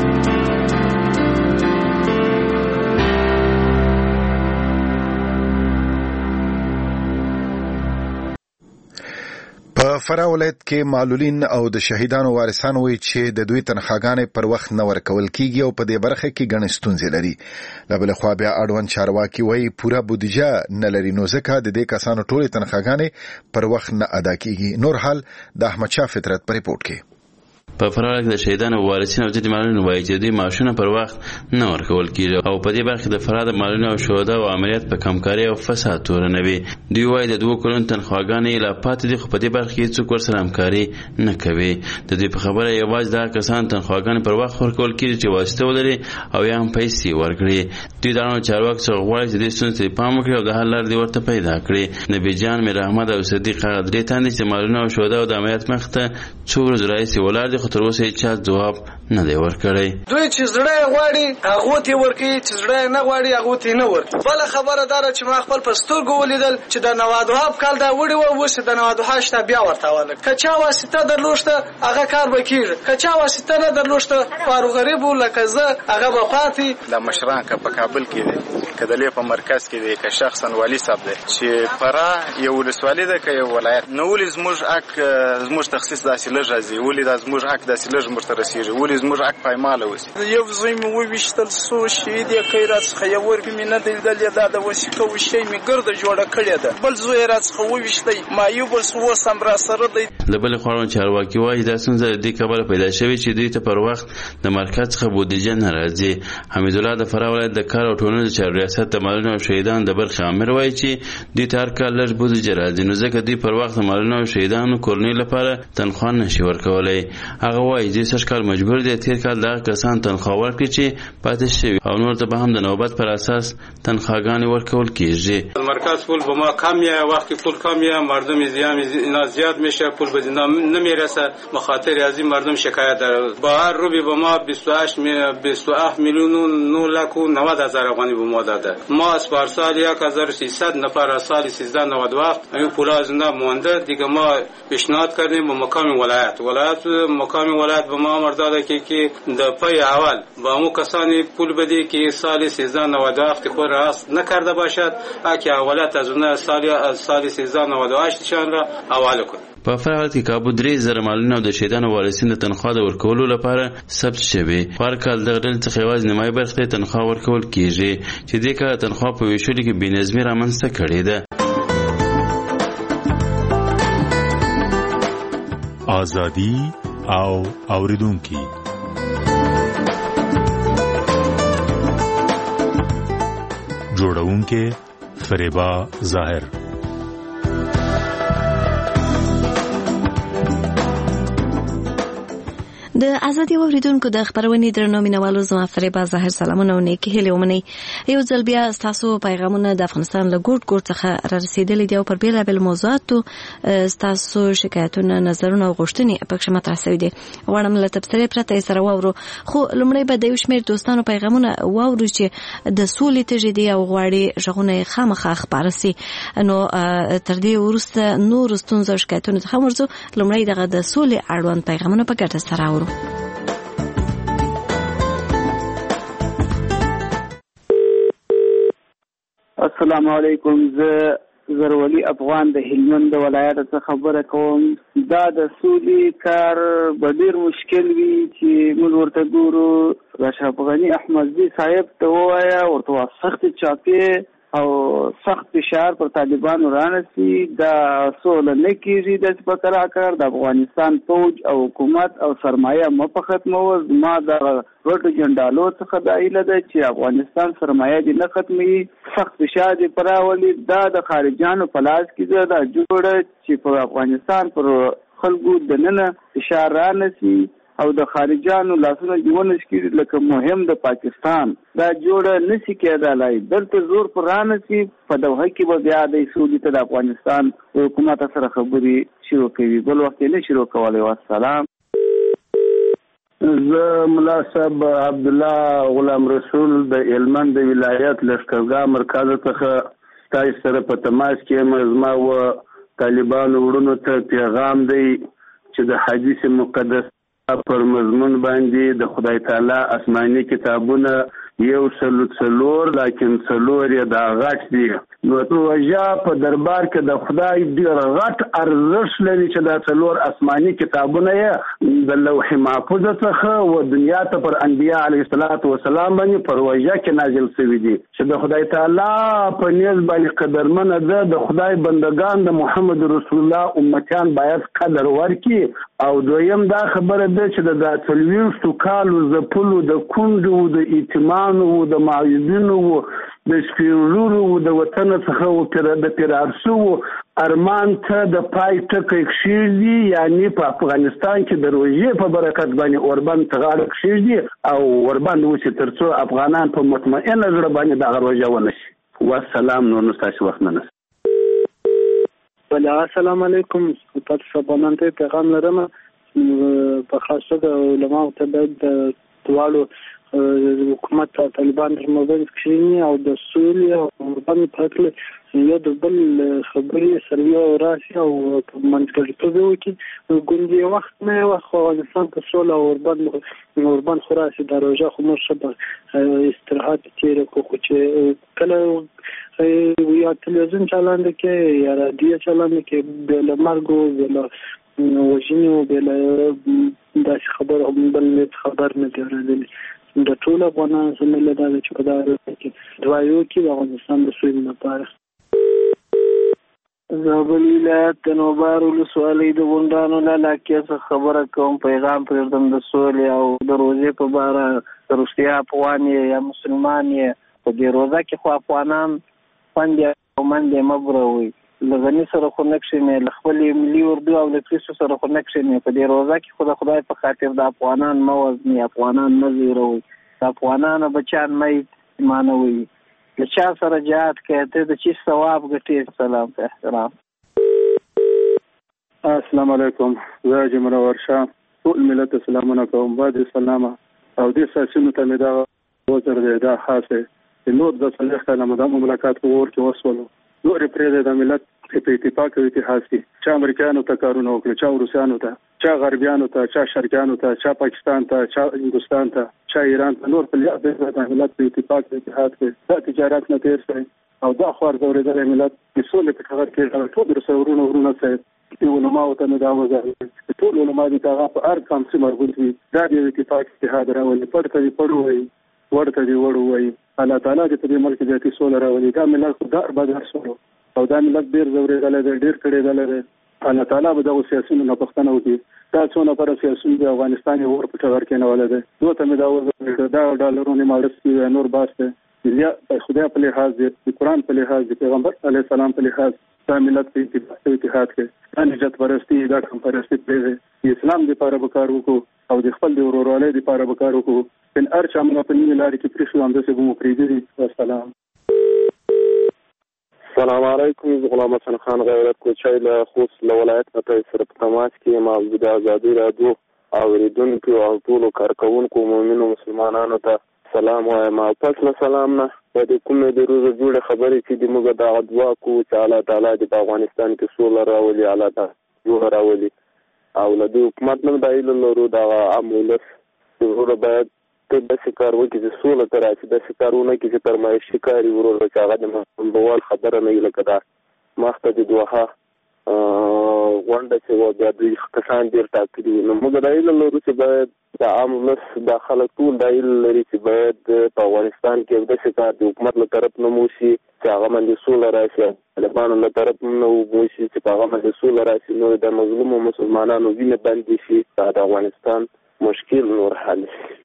په فراه ولایت کې معلولین او د شهیدانو وارثان وایي چې د دوی تنخواګانې پر وخت نه ورکول کیږي او په دې برخه کې ګڼې ستونزې لري. له بلې خوا بیا اړوند چارواکي وایي پوره بودیجه نه لري، نو ځکه د دې کسانو ټولې تنخواګانې پر وخت نه ادا کیږي. نور حال د احمدشاه فطرت په ریپورت کې. په فراه کې د شهیدانو وارثین او ځینې معلولین وایي چې دوی معاشونه پر وخت نه ورکول کیږي او په دې برخه د فراه د معلولین او شهدا او عملیات په کمکاري او فساد تورنوي. دوی وایي د دوه کلونو تنخواګانې لا پاتې دي، خو په دې برخه کې څوک ورسره همکاري نه کوي. د دوی په خبره یوازې دا کسان تنخواګانې پر وخت ورکول کیږي چې واسطه ولري او یا هم پیسې ورکړي. دوی د اړونده چارواکو څخه غواړي چې دې ستونزې ته پام وکړي او د حل لارې ورته پیدا کړي. نبي جان میر احمد او صدیق هغه درې تنې چې معلولین او شهدا او د عملیات مخ ته څو ورځې راهیسې ولاړ دي، خو تر اوسه یې جواب نه دی ورکړی. دوی چې زړه غواړي هغه ته ورکړي، چې زړه نه غواړي هغه ته نه ورکړي. بل خبره دار چې ما خپل پسترګو ولیدل چې د نوادوهاب کال دا وړي و وسه د نوادوها شته بیا ورته ول کچا واسطه درلوشته هغه کار وکړي، کچا واسطه نه درلوشته فاروق غریب لکه زه هغه به پاتې. د مشران که په کابل کې دي که د لې په مرکز کې دي که شخصا والی صاحب دی چې فراه یو ولسوالي ده که یو ولایت، نو ولې زموږ حق زموږ تخصیص داسې لږ راځي، ولې دا زموږ حق داسې لږ موږ ته رسېږي، ولې زموږ حق پایماله اوسي. یو زوی مې وویشتل څو شهید یې کوي راڅخه یو ورکې مې نه دی لیدلی، دا د وثیقه وشی مې ګرده جوړه کړې ده. بل زوی یې راڅخه وویشتی معیوب اوس هم راسره دی. د بلې خوا اړوند چارواکي وایي دا ستونزه د دې کبله پیدا شوې چې دوی ته پر وخت د مرکز څخه بودیجه نه راځي. حمیدالله د فراه ولایت د کار او ټولنیزو چارو ریاست د معلولینو او شهیدانو د برخې امر وایي چې دوی ته هر کال لږ بودیجه راځي، نو ځکه دوی پر وخت د معلولینو او شهیدانو کورنیو لپاره تنخوا نشي ورکولی. هغه وایي دوی سږ کال مجبور دي تیر کال دغه کسان تنخوا ورکړي چې پاتې شوي او نور ته به هم د نوبت پر اساس تنخواګانې ورکول کیږي. مرکز پول به ما کم یا وقتی پول کم یا مردم زیاد اینا زیاد میشه، پول به نمیرسه، بخاطر از این مردم شکایت داره. با هر روبی به ما بیست و هشت میلیون و نه لک و نود هزار افغانی به ما داده. ما از پارسال یک هزار و سیصد نفر از سال سیزده نود و هفت این پولا زنده مونده دیگه. ما پیشنهاد کردیم به مقام ولایت ولایت مقام ولایت به ما امر داده که که د پای اول با مو کسانی پول بده که سال سیزده نود و هفت خود راست نکرده باشد، اگه ولایت از اون سال سال سیزده نود و هشت شان را حواله کنه. په فراه ولایت کې کابو درې زره معلولین او د شهیدانو وارثین د تنخوا د ورکولو لپاره ثبت شوي. هر کال دغه ډلې څخه یوازې نیمایي برخې ته تنخوا ورکول کیږي چې دې کال تنخوا په ویشلو کې بې نظمي رامنځته کړې ده. ازادي او اوریدونکي جوړونکي فریبا ظاهر. د ازادي اوریدونکو د خبرونې درنو مینوالو زما فریبا ظاهر سلامونه او نیکی هیله ومني. یو ځل بیا تاسو پیغامونه د افغانستان له ګوټ ګوټ څخه را رسیدلي دي او پر بیلابل موضوعاتو تاسو شکایتونه نظرونه او غوښتنې پکې مطرح شوي دي. غواړم له تبصرې پرته یې سره واورو، خو لومړی به د یو شمېر دوستانو پیغامونه واورو چې د سولې تږي دي او غواړي غږونه یې خامخا خپاره سي. نو تر دې وروسته نورو ستونزو او شکایتونو څخه ورځو. لومړی دغه د سولې اړوند پیغامونه په ګډه سره اورو. السلام علیکم. زه زرولی افغان د هلمند ولایت څخه خبره کوم. دا د سولې کار به ډیر مشکل وي چې موږ ورته ګورو اشرف غني احمدزي صاحب ته ووایه ورته سخت چاپې او سخت فشار پر طالبانو رانسي. دا سوله نه کېږي داسې په کراکر د افغانستان فوج او حکومت او سرمایه مه په ختموه. زما د غټو جنډالو څخه دا هیله ده چې افغانستان سرمایه دې نه ختمي، سخت فشار دې پراولي. دا د خارجانو په لاس کې ده دا جوړه چې په افغانستان پر خلکو دننه فشار رانسي او د خارجانو لاسونه دیونه شکي لکه مهم د پاکستان دا جوړه نسی کېدلای. دلته زور پر رانسي په دوحه کې به بیا د سولې ته د افغانستان حکومت سره خبرې شروع کوي، بل وخت نه شروع کولی. والسلام. زه ملا صاحب عبد الله غلام رسول د هلمند ولایت لښکرګاه مرکز څخه تاسو سره په تماس کې یم. زما و طالبانو وړونو ته پیغام دی چې د حدیث مقدس پر مضمون باندې د خدای تعالی آسماني کتابونه یو سلو څلور لیکن څلور یې دا غټ دي. نو توجه په دربار کې د خدای ډیر غټ ارزښت لري چې دا څلور آسماني کتابونه یې د لوح محفوظ څخه و دنیا ته پر انبیاء علیه الصلاۃ والسلام باندې پر وجه کې نازل شوي دي چې د خدای تعالی په نیز باندې قدرمنه ده. د خدای بندگان د محمد رسول الله امتیان باید قدر ورکړي. او دویم دا خبره ده چې د څلوېښتو کالو ځپلو د کونډو د ایتمانو د معیوبینو د سپینږیرو د وطن څخه د فرار شوو ارمان ته د پای ټکی کښېږدي، یعنې په افغانستان کې د روژې په برکت باندې اوربند ته غاړه کښېږدي او اوربند وشي تر څو افغانان په مطمئنه زړه باندې دغه روژه ونه شي. والسلام. نور نو ستاسو وخت نه بله. السلام علیکم. تاسو سبانان ته پیغام لرم په خاصه د علماو ته باید د دواړو حکومت او طالبان تر مابین کښېني او د سولې او اوربند په هکله یو د بل خبرې سره یو راسي او په منځګړیتوب یې وکړي. ګوندې یو وخت نه یو وخت افغانستان ته سوله او اوربند اوربند خو راسي. دا روژه خو موږ ښه په استراحت تېره کړو، خو چې کله یا تلویزیون چالانده کې یا رادیو چالانده کې بې له مرګو بې له وژنې بې له داسې خبرو بل خبر نه دی اورېدلی. د ټولو افغانانو زموږ دا ده چې په دغه روژه کې دعا وکړي د افغانستان د سولې لپاره. زابل ولایت د نوبار ولسوالۍ د غونډانو له علاقې څخه خبره کوم. پیغام پرېږدم د سولې او د روژې په باره. که رښتیا افغان یې یا مسلمان یې په دې روژه کې خو افغانان خوند یې او مند یې مه بروئ. له غني سره خو نه کښېنئ، له خپلې ملي اردو او له کریستو سره خو نه کښېنئ. په دې روژه کې خو د خدای په خاطر د افغانان مه وژنئ، افغانان مه زیروئ، د افغانانو بچیان مه ایمانوئ. له چا سره جهاد کوې ته د چی ثواب ګټې. سلام ته احترام. السلام علیکم. زه جمره ورشا ټول ملت سلامونه کوم. بعد سلامه او دې ساسینو ته مې دا وزر دی دا خاصه چې نور د څلوېښت کاله مو د ملاقات په اور کې وسولو. نور پرې د ملت په اتفاق او اتحاد کې چا امریکایانو ته کارونه وکړي، چا روسیانو ته، چا غربیانو ته، چا شرقیانو ته، چا پاکستان ته، چا هندوستان ته، چا ایران ته. نور په د ملت په اتفاق او اتحاد کې دا تجارت نه تیر شي او دا خوار زورېدلی ملت د سولې په ټغر کې ټول رسورونه ورونه سي علماء ته نه دا وځي. ټول علماء دي هغه په هر کام سره مربوط وي. دا د اتفاق اتحاد راولي. پړته دی پړو وي، ورته دی وړو وي. الله تعالی دې په دې ملک کې سولې راولي. دا ملت دا بدر سولو او دا ملت ډیر زورېدلی دی، ډیر کړېدلی دی. الله تعالی به دغه سیاسیونو نه پوښتنه وکړي دا څونه پر سیاسیون د افغانستان یو ور په ټغر کې نه ولده. دوه ته مې دا وځي دا ډالرونه مارس کې نور باسته یا خدای په لحاظ د قرآن په لحاظ د پیغمبر علیه السلام په لحاظ دا ملت په اتحاد کې دا نجات پرستی دا کم پرستی پرې د اسلام لپاره به کار وکړو. او د خپل د ورورولۍ لپاره به کار وکړو ان هر چا موږ په نیمه لارې کې پرېښودو همداسې به مو پرېږدي. والسلام. السلام علیکم. زه غلام حسن خان غیرت کوچی له خوست له ولایت نه تاسو سره په تماس کې یم. او د ازادي راډیو اورېدونکو او ټولو کارکوونکو مؤمنو مسلمانانو ته سلام وایم. او پس له سلام نه په دې کومې د روزه جوړې خبرې چې د موږ دغه دعا کوو چې الله تعالی دې په افغانستان کې سوله راولي، الله تعالی جوړه راولي. او له دې حکومت نه دا هیله لرو دغه عام ولس چې وروره باید ته داسې کار وکړي چې سوله ته راشي، داسې کار ونه کړي چې فرمایشي کار یې وروره چې هغه د محمدوال خبره نه وي لکه دا مخته د دوحه غونډه چې وه بیا دوی کسان ډېر ټاکلي وي. نو موږ دا هیله لرو چې باید د عام ولس دا خلک ټول دا هیله لري چې باید په افغانستان کې داسې کار د حکومت له طرف نه وشي چې هغه باندې سوله راشي، طالبانو له طرف نه وشي چې په هغه باندې سوله راشي، نو د مظلومو مسلمانانو وینه بندې شي، د افغانستان مشکل نور حل شي.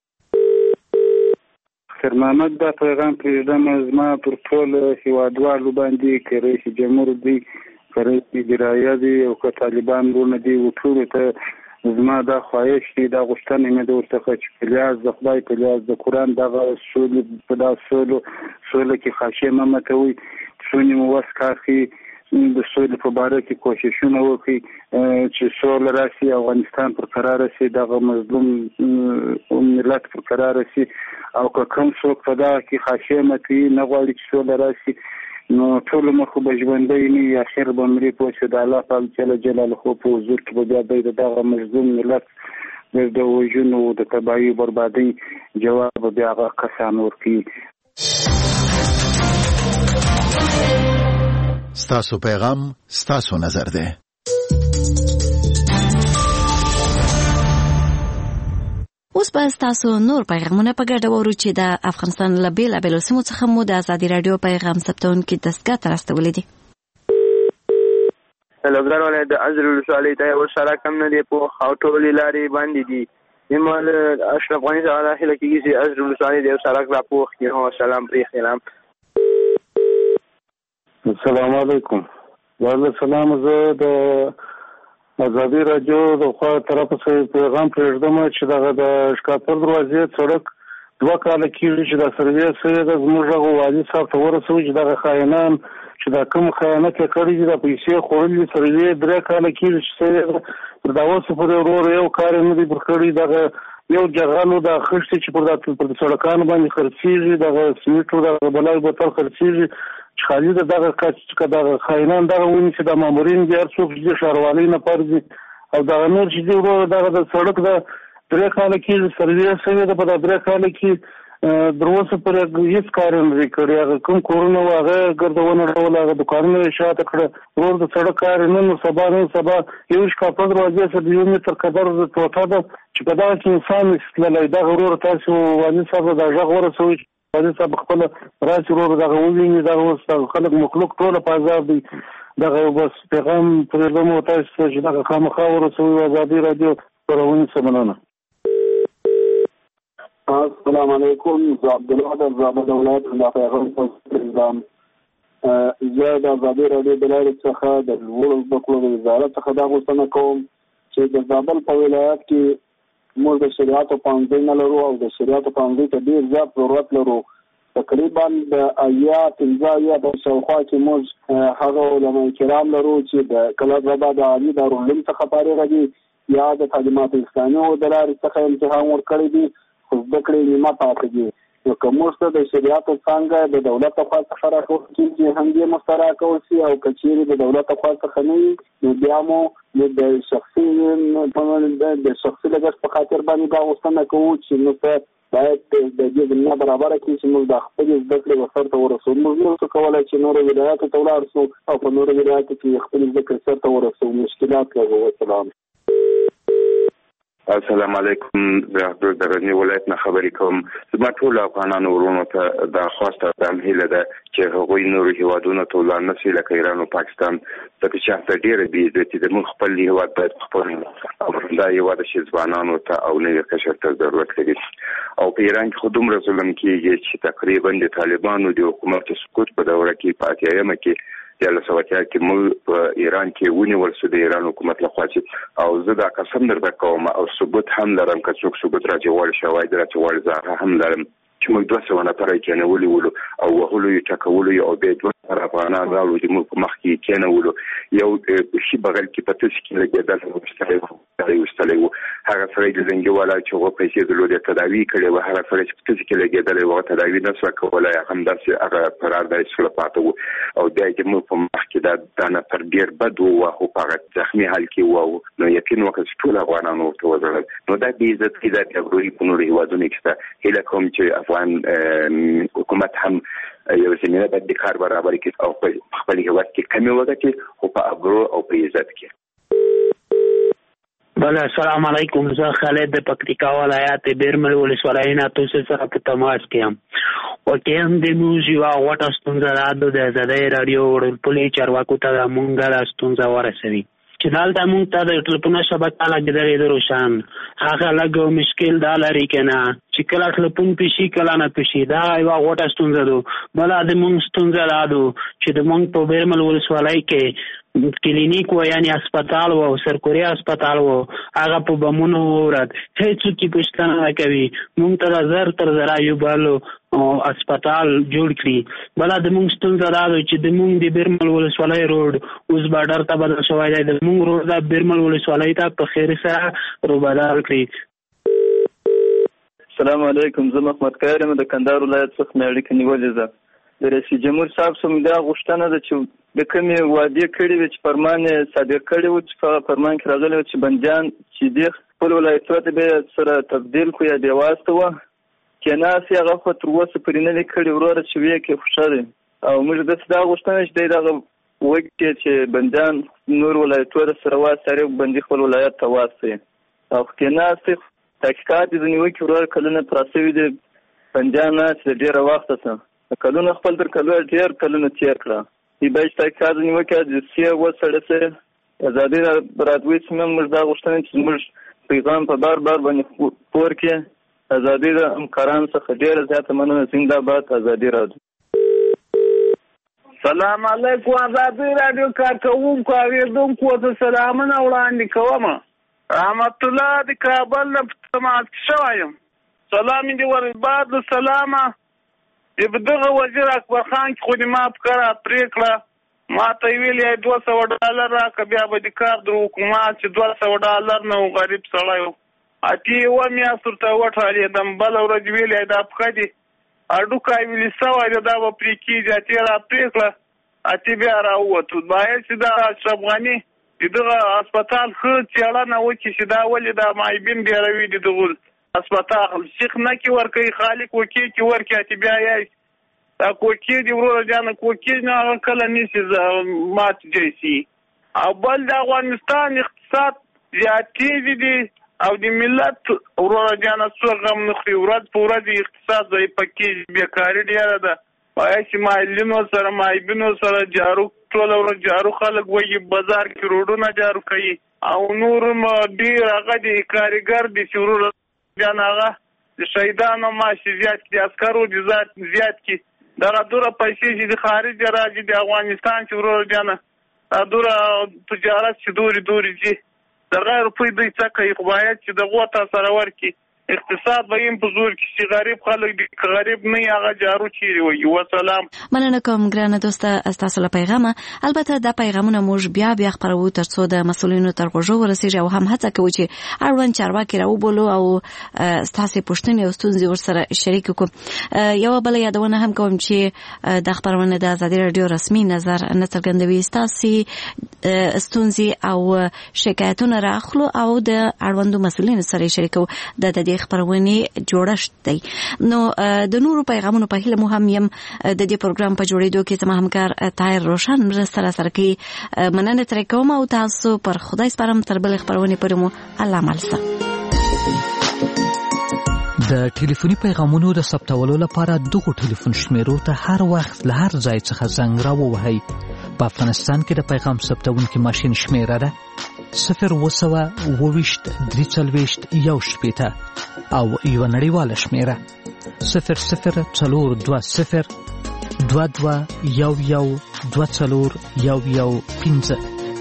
خیر محمد دا پیغام پرېږدم زما پر ټول هیوادوالو باندې که رئیس جمهور دی که رئیس جرایه دی او که طالبان ورونه دي ټولو ته زما دا خواهش دی، دا غوښتنه مې ده ورڅخه چې په لیاز د خدای په لیاز د قرآن دغه سولې په دا سولو سوله کې خاشې مه ماتوئ، څونې مو وس کار ښي د سولې په باره کې کوششونه وکړي چې سوله راشي، افغانستان پر قراره شي، دغه مظلوم ملت پر قراره شي. او که کوم څوک په دغه کې خاشې ماتوي نه غواړي چې سوله راشي نو ټول مخ به ژوندی نه وي، اخر به مري پوه شو د الله پاک جل جلاله په حضور کې به بیا دی د دغه مظلوم ملت د وژنو د تباهي بربادۍ جواب به بیا هغه کسان ورکوي. ستاسو پیغام ستاسو نظر دی. اوس به ستاسو نور پیغامونه په ګډه وورو چې د افغانستان له بېلابېلو سیمو څخه مو د ازادي راډیو پیغام ثبتونکي دستګاه ته راستولي دي. د لوګر ولایت د ازرې ولسوالۍ ته یو سړک هم نه دی پوخ او ټولې لارې بندې دي. زما له اشرف غني څخه دا هیله کېږي چې ازرې ولسوالۍ د یو سړک را پوخ کړي. سلام پرې سلام. السلام علیکم. وعلیکم السلام. زه د ازادي راډیو د خوا طرف څخه پیغام پرېږدم چې دغه د شکاپور دروازې سړک دوه کاله کېږي چې دا سروې سوی ده، زموږ هغه والي صاحب ته ورسوي چې دغه خاینان چې دا کوم خیانت یې کړی دي، دا پیسې خوړلي سروې درې کاله کېږي چې سوی ده، تر دا اوسه پورې ورور یو کار یې نه دی پر کړی. دغه یو جغلو دا خښتې چې پر پر سړکانو باندې خرڅېږي، دغه سمیټو دغه بلای بوتل خرڅېږي چې خالي ده دغه که دغه خاینان دغه ونیسي، دا مامورین دي هر څوک چې دي ښاروالۍ نه پرځي او دغه نور چې دي ورور دغه د سړک د درې کاله کېږي سروې سوې ده، په دا درې کاله کې در اوسه پورې هېڅ کار یې نه دی کړی. هغه کوم کورونه وو هغه یې ګرده ونړول، هغه دوکانونه یې شاته کړه، ورور د سړک کار یې نن سبا نن سبا یو شکاپور دروازې سره د یو متر قدر د ټوټه ده چې په دغه کې انسان نشي تللی. دغه ورور تاسو والي صاحب ته دا غږ ورسوئ چې والي صاحب خپله راشي ورور دغه وویني، دغه اوس دغه خلک مخلوق ټوله په عذاب دی. دغه بس پیغام پرېږدم و تاسو ته چې دغه خامخا ورسوئ. ازادي راډیو خپرونې څه مننه. السلام علیکم. زه عبدالله د زابل ولایت د پیغام پرېږدم. زه د ازادي راډیو د لارې څخه د لوړو زده کړو د وزارت څخه دا غوښتنه کوم چې د زابل په ولایت کې موږ د شریعتو پوهنځی نه لرو او د شریعتو پوهنځي ته ډېر زیات ضرورت لرو. تقریبا د اویا پنځه اویا په شاوخوا کې موږ هغه علما کرام لرو چې د کلابابا د عالي دارالعلوم څخه فارغ دي یا د تعلیمات اسلامي د لارې څخه امتحان ورکړی دي، خو زده کړې نیمه پاتې دي. نو که موږ ته د شریعتو څانګه د دولت لخوا څخه راکول کېږي هم دې موږ ته راکول شي، او که چېرې د دولت لخوا څخه نه وي نو بیا مو د شخصي د شخصي لګښت په خاطر باندې دا غوښتنه کوو چې موږ ته باید د دې زمینه برابره کړي چې موږ د خپلې زده کړې وسر ته ورسوو. موږ نه شو کولی چې نورو ولایاتو ته ولاړ شو او په نورو ولایاتو کې خپلې زده کړې سر ته ورسوو. مشکلات لرو. والسلام. السلام علیکم. زه د غزني ولایت نه خبرې کوم. زما ټول افغانانو ورونو ته دا خواسته هم هیله ده چې هغوی نورو هیوادونو ته ولاړ نه شي لکه ایران او پاکستان، ځکه چې هلته ډېره بېعزتي ده. موږ خپل هیواد باید خپل او دا هیواد چې ځوانانو ته او نوي قشر ته ضرورت لري. او په ایران کې خو دومره ظلم کېږي چې تقریبا د طالبانو د حکومت سقوط په دوره کې په اتیایمه کې د لسواتیا کې موږ په ایران کې ونیول شو د ایران حکومت لخوا چې او زه دا قسم درته کوم او ثبوت هم لرم که څوک ثبوت راځي شواهد راځي زه هم لرم چې موږ دوه سوه نفره کېنولي ولو او وهلو یې ټکولو او بیا دوه نفره افغانان راوړو چې موږ په مخ کې کېنولو یو شي بغل کې په تاسو کې لګېدل وستلی وستلی و هغه سړی د زنګي والا چې هغه پیسې درلودې تداوي کړې وه هغه سړی چې په تاسو کې لګېدلی و تداوي نه سوه کولی همداسې هغه فرار دی سوله پاته و او بیا چې موږ په مخ کې دا نفر ډېر بد و خو په هغه زخمي حال کې و نو یقین وکړه چې ټول افغانان ورته وژړل نو دا بې عزتي ده د غروري په نورو هېوادونو کې شته هیله کوم چې افغان حکومت هم یو زمینه باید د کار برابر کړي او په خپل هېواد کې کمی وګټي خو په ابرو او په عزت کې. بله السلام علیکم، زه خالد د پکتیکا ولایت بیرمل ولسوالۍ نه تاسو سره په تماس کې یم. واقعا د موږ یوه غوټه ستونزه ده د ازادۍ راډیو وړلپلې چارواکو ته موږ دا ستونزه ورسوي چې دلته موږ ته د ټلیفون شبکه لګېدلې ده روشن هغه لږ مشکل دا لري که نه چې کله ټلیفون پیشي کله نه پیشي دا یوه غوټه ستونزه ده. بله د موږ ستونزه دا ده چې د موږ په بیرمل ولسوالۍ کې کلینیک و یعنی اسپتال و سرکوري اسپتال و هغه په بمونو ورد هیڅوک یې پوښتنه نه کوي. موږ ته د زر تر زره یو بل اسپتال جوړ کړي. بله د موږ ستونزه دا ده چې د موږ د بیرمل ولسوالۍ روډ اوس بارډر ته بدل شوی دی. د موږ روډ د بیرمل ولسوالۍ ته په خیر سره روبدل کړي. السلام علیکم، زه محمد کار یم د کندهار ولایت څخه مې اړیکه نیولې ده. د رئیس جمهور صاحب څخه دا غوښتنه ده چې د کومې وعدې کړې وې چې فرمان یې صادر کړی و چې په فرمان کې راغلی و چې بندیان چې دې خپل ولایتونو ته به سره تبدیل کړو یا دې واستوه کېناستې هغه خو تر اوسه پورې نه دي کړي وروره چې ویې کې خوښه دی او موږ داسې دا غوښتنه چې دی دغه وکړي چې بندیان نور ولایتونو سره واستوي بندي خپل ولایت ته واستوي او کېناستې تحقیقات یې ځینې وکړي وروره کلونه پراته شوي دي بندیان ناست د ډېره وخته څه کلونه خپل تر کلونه ډېر کلونه تېر کړه دی باید تحقیقات ځینې وکړي د سیه وڅېړه سي ازادي راډیو څخه موږ دا غوښتنه چې زموږ پیغام په بار بار باندې خپور کړي ازادي د همکارانو څخه ډېره زیاته مننه. زنده باد ازادي راډیو. سلام علیکم ازادي راډیو کارکوونکو اورېدونکو ته سلامونه وړاندې کوم. رحمت الله د کابل نه تماس شوی یم. سلام دې ورباد سلامه دغه وزیر اکبر خان چې خو دې ما په کار پرېکړه ما ته یې ویل یې دوه سوه ډالر راکړه بیا به دې کار در حکومت چې دوه سوه ډالر نه و غریب سړی و اتې یوه میاشت ورته وټالېدم بله ورځ ویل یې دا پښه دې هډوکی ویلې سوی دی دا به پرې کېږي اتې را پرېکړه اتې بیا راووتو. باید چې دا اشرف غني چې دغه اسپتال ښه څېړنه وکړي چې دا ولې دا معیبین ډېروي دي دغه اسپتال شیخ نه کې ورکوي خالق کوکې کې ورکړي اتې بیا یې دا کوکې دي وروره جانه کوکې نه هغه کله نیسي مات جیسي او بل د افغانستان اقتصاد زیاتېږي دي او د ملت وروره جانه څوک غم نه خوري ورځ په ورځ اقتصاد ضعیفه کېږي بېکاري ډېره ده باید چې معلمینو سره معیبینو سره جارو ټوله ورځ جارو خلک وایي بازار کې روډونه جارو کوي او نور ډېر هغه دي کارګر دي چې وروره جانه هغه د شهیدانو معاشې زیات کړي د عسکرو د زیات کړي دغه دوره پیسې چې د خارج راځي د افغانستان چې وروره جانه دا دوره تجارت چې دورې دورې ځي دغه روپۍ دوی څه کوي خو باید چې دغو ته سره ورکړي اقتصاد به یم په زور کې چې غریب خلک دي که غریب نه یې هغه جارو چیرې وایي. وسلام. مننه کوم ګرانه دوسته ستاسو له پیغامه. البته دا پیغامونه موږ بیا بیا خپروو تر څو د مسؤلینو تر غوږو ورسېږي او هم هڅه کوو چې اړوند چارواکي راوبولو او ستاسې پوښتنې او ستونزې ورسره شریک کړو. یوه بله یادونه هم کوم چې دا خپرونه د ازادي راډیو رسمي نظر نه څرګندوي. ستاسې ستونزې او شکایتونه راخلو او د اړوندو مسؤلینو سره شریکو. د دې خبرونه جوړشت دی. نو د نورو پیغامونو په هیله مو هم يم د دې پروګرام په جوړېدو کې زما همکار طاهر روشن مرسته سره کوي. مننه ترې کوم او تاسو پر خدای سپارم تر بل خبرونه پرې مو الله مالسه. د ټلیفوني پیغامونو د ثبتولو لپاره دغه ټلیفون شمیرو ته هر وخت له هر ځای څخه زنګ راووهئ. په افغانستان کې د پیغام ثبتونکي ماشین شمیره ده صفر وسوه اوويشت درې څلوېښت یو شپېته او یو نړیواله شمیره صفر صفر څلور دوه صفر دوه دوه یو یو دوه څلور یو یو پنځه.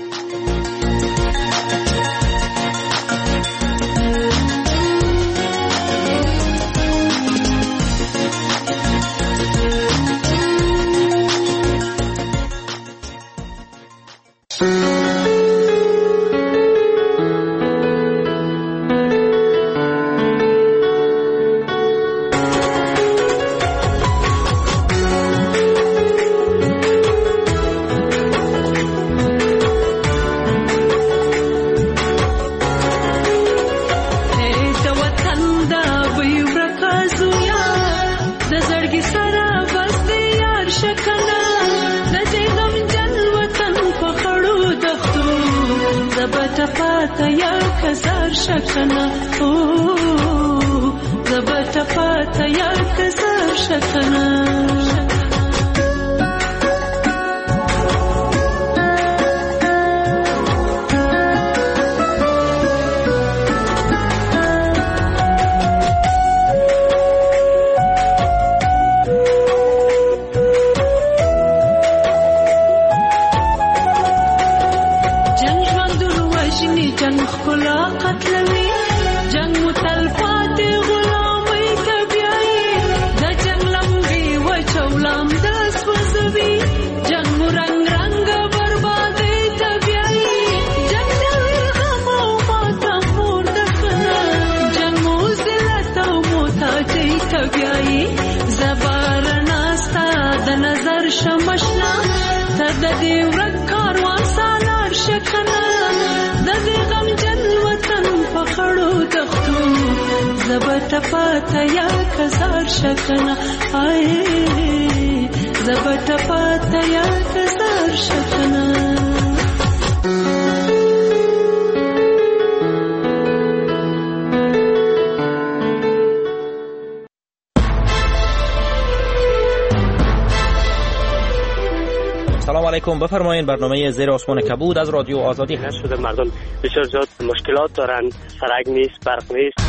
بفرمایید. برنامه زیر آسمان کبود از رادیو آزادی هست. شده مردم بسیار زیاد مشکلات دارن، سرک نیست، برق نیست.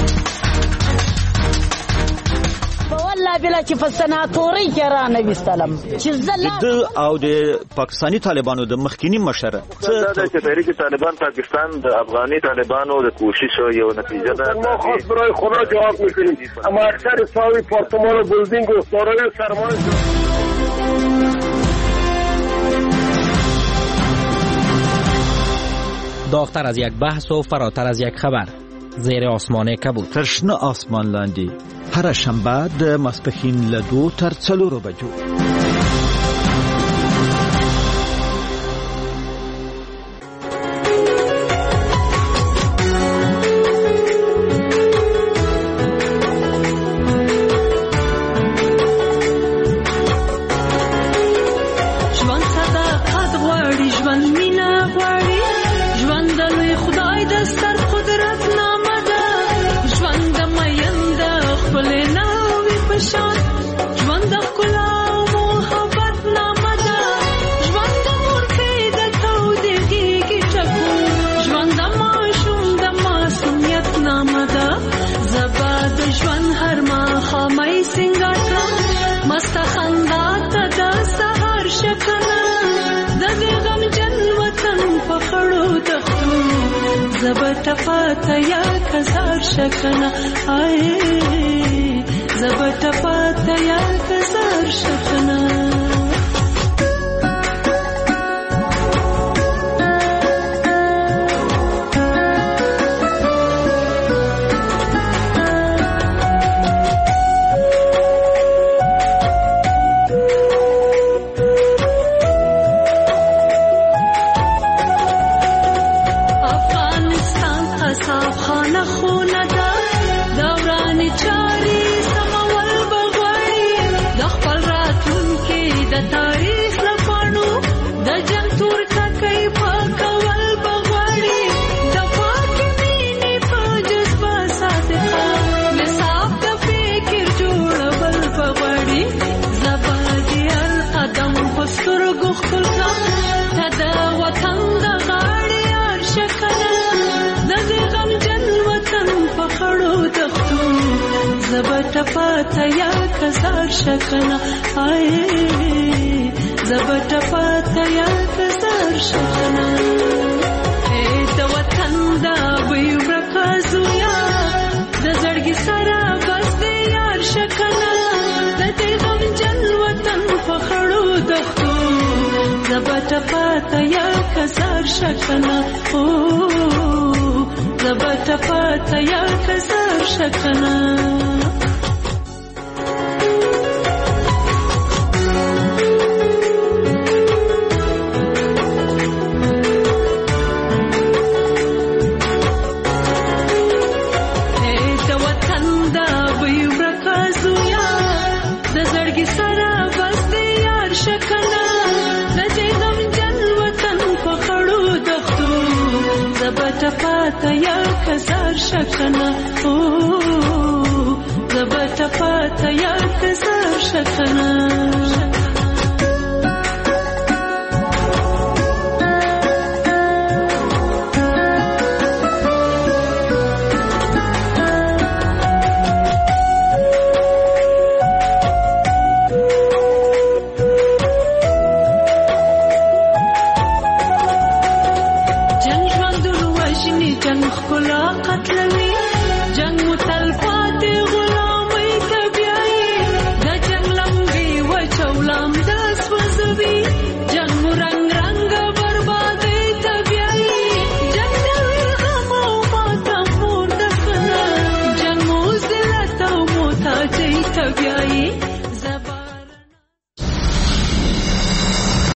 والله بلا چې په سناتوري کې را نه وستلم چې زله د او د پاکستاني طالبانو د مخکینی مشر څه د تحریک طالبان پاکستان د افغاني طالبانو د کوشش یو نتیجه ده. ما خاص برای خدا جواب میکنیم، اما اکثر ساوی پارتمان و بلدینگ و سارای سرمان داغتر از یک بحث و فراتر از یک خبر. زیر آسمان کبود. ترشنه آسمان لاندی. هر شنبه د ماسپښین له دو تر څلورو بجو. زبتا پاتا یا کزار شکنا آئے زبتا پاتا یا کزار شکنا زبتا پاتا یا کزار شکنا آئے زبتا پاتا شکنه د وطن دا وی ورکازویا د زړګي سره بس د یار شکنه د دې غم جن وطن فخړو دختو زبټ پاته یا کسر شکنه او زبټ پاته یا کسر شکنه پاتا یا کسر شکنه او زبط پاتا یا کسر شکنه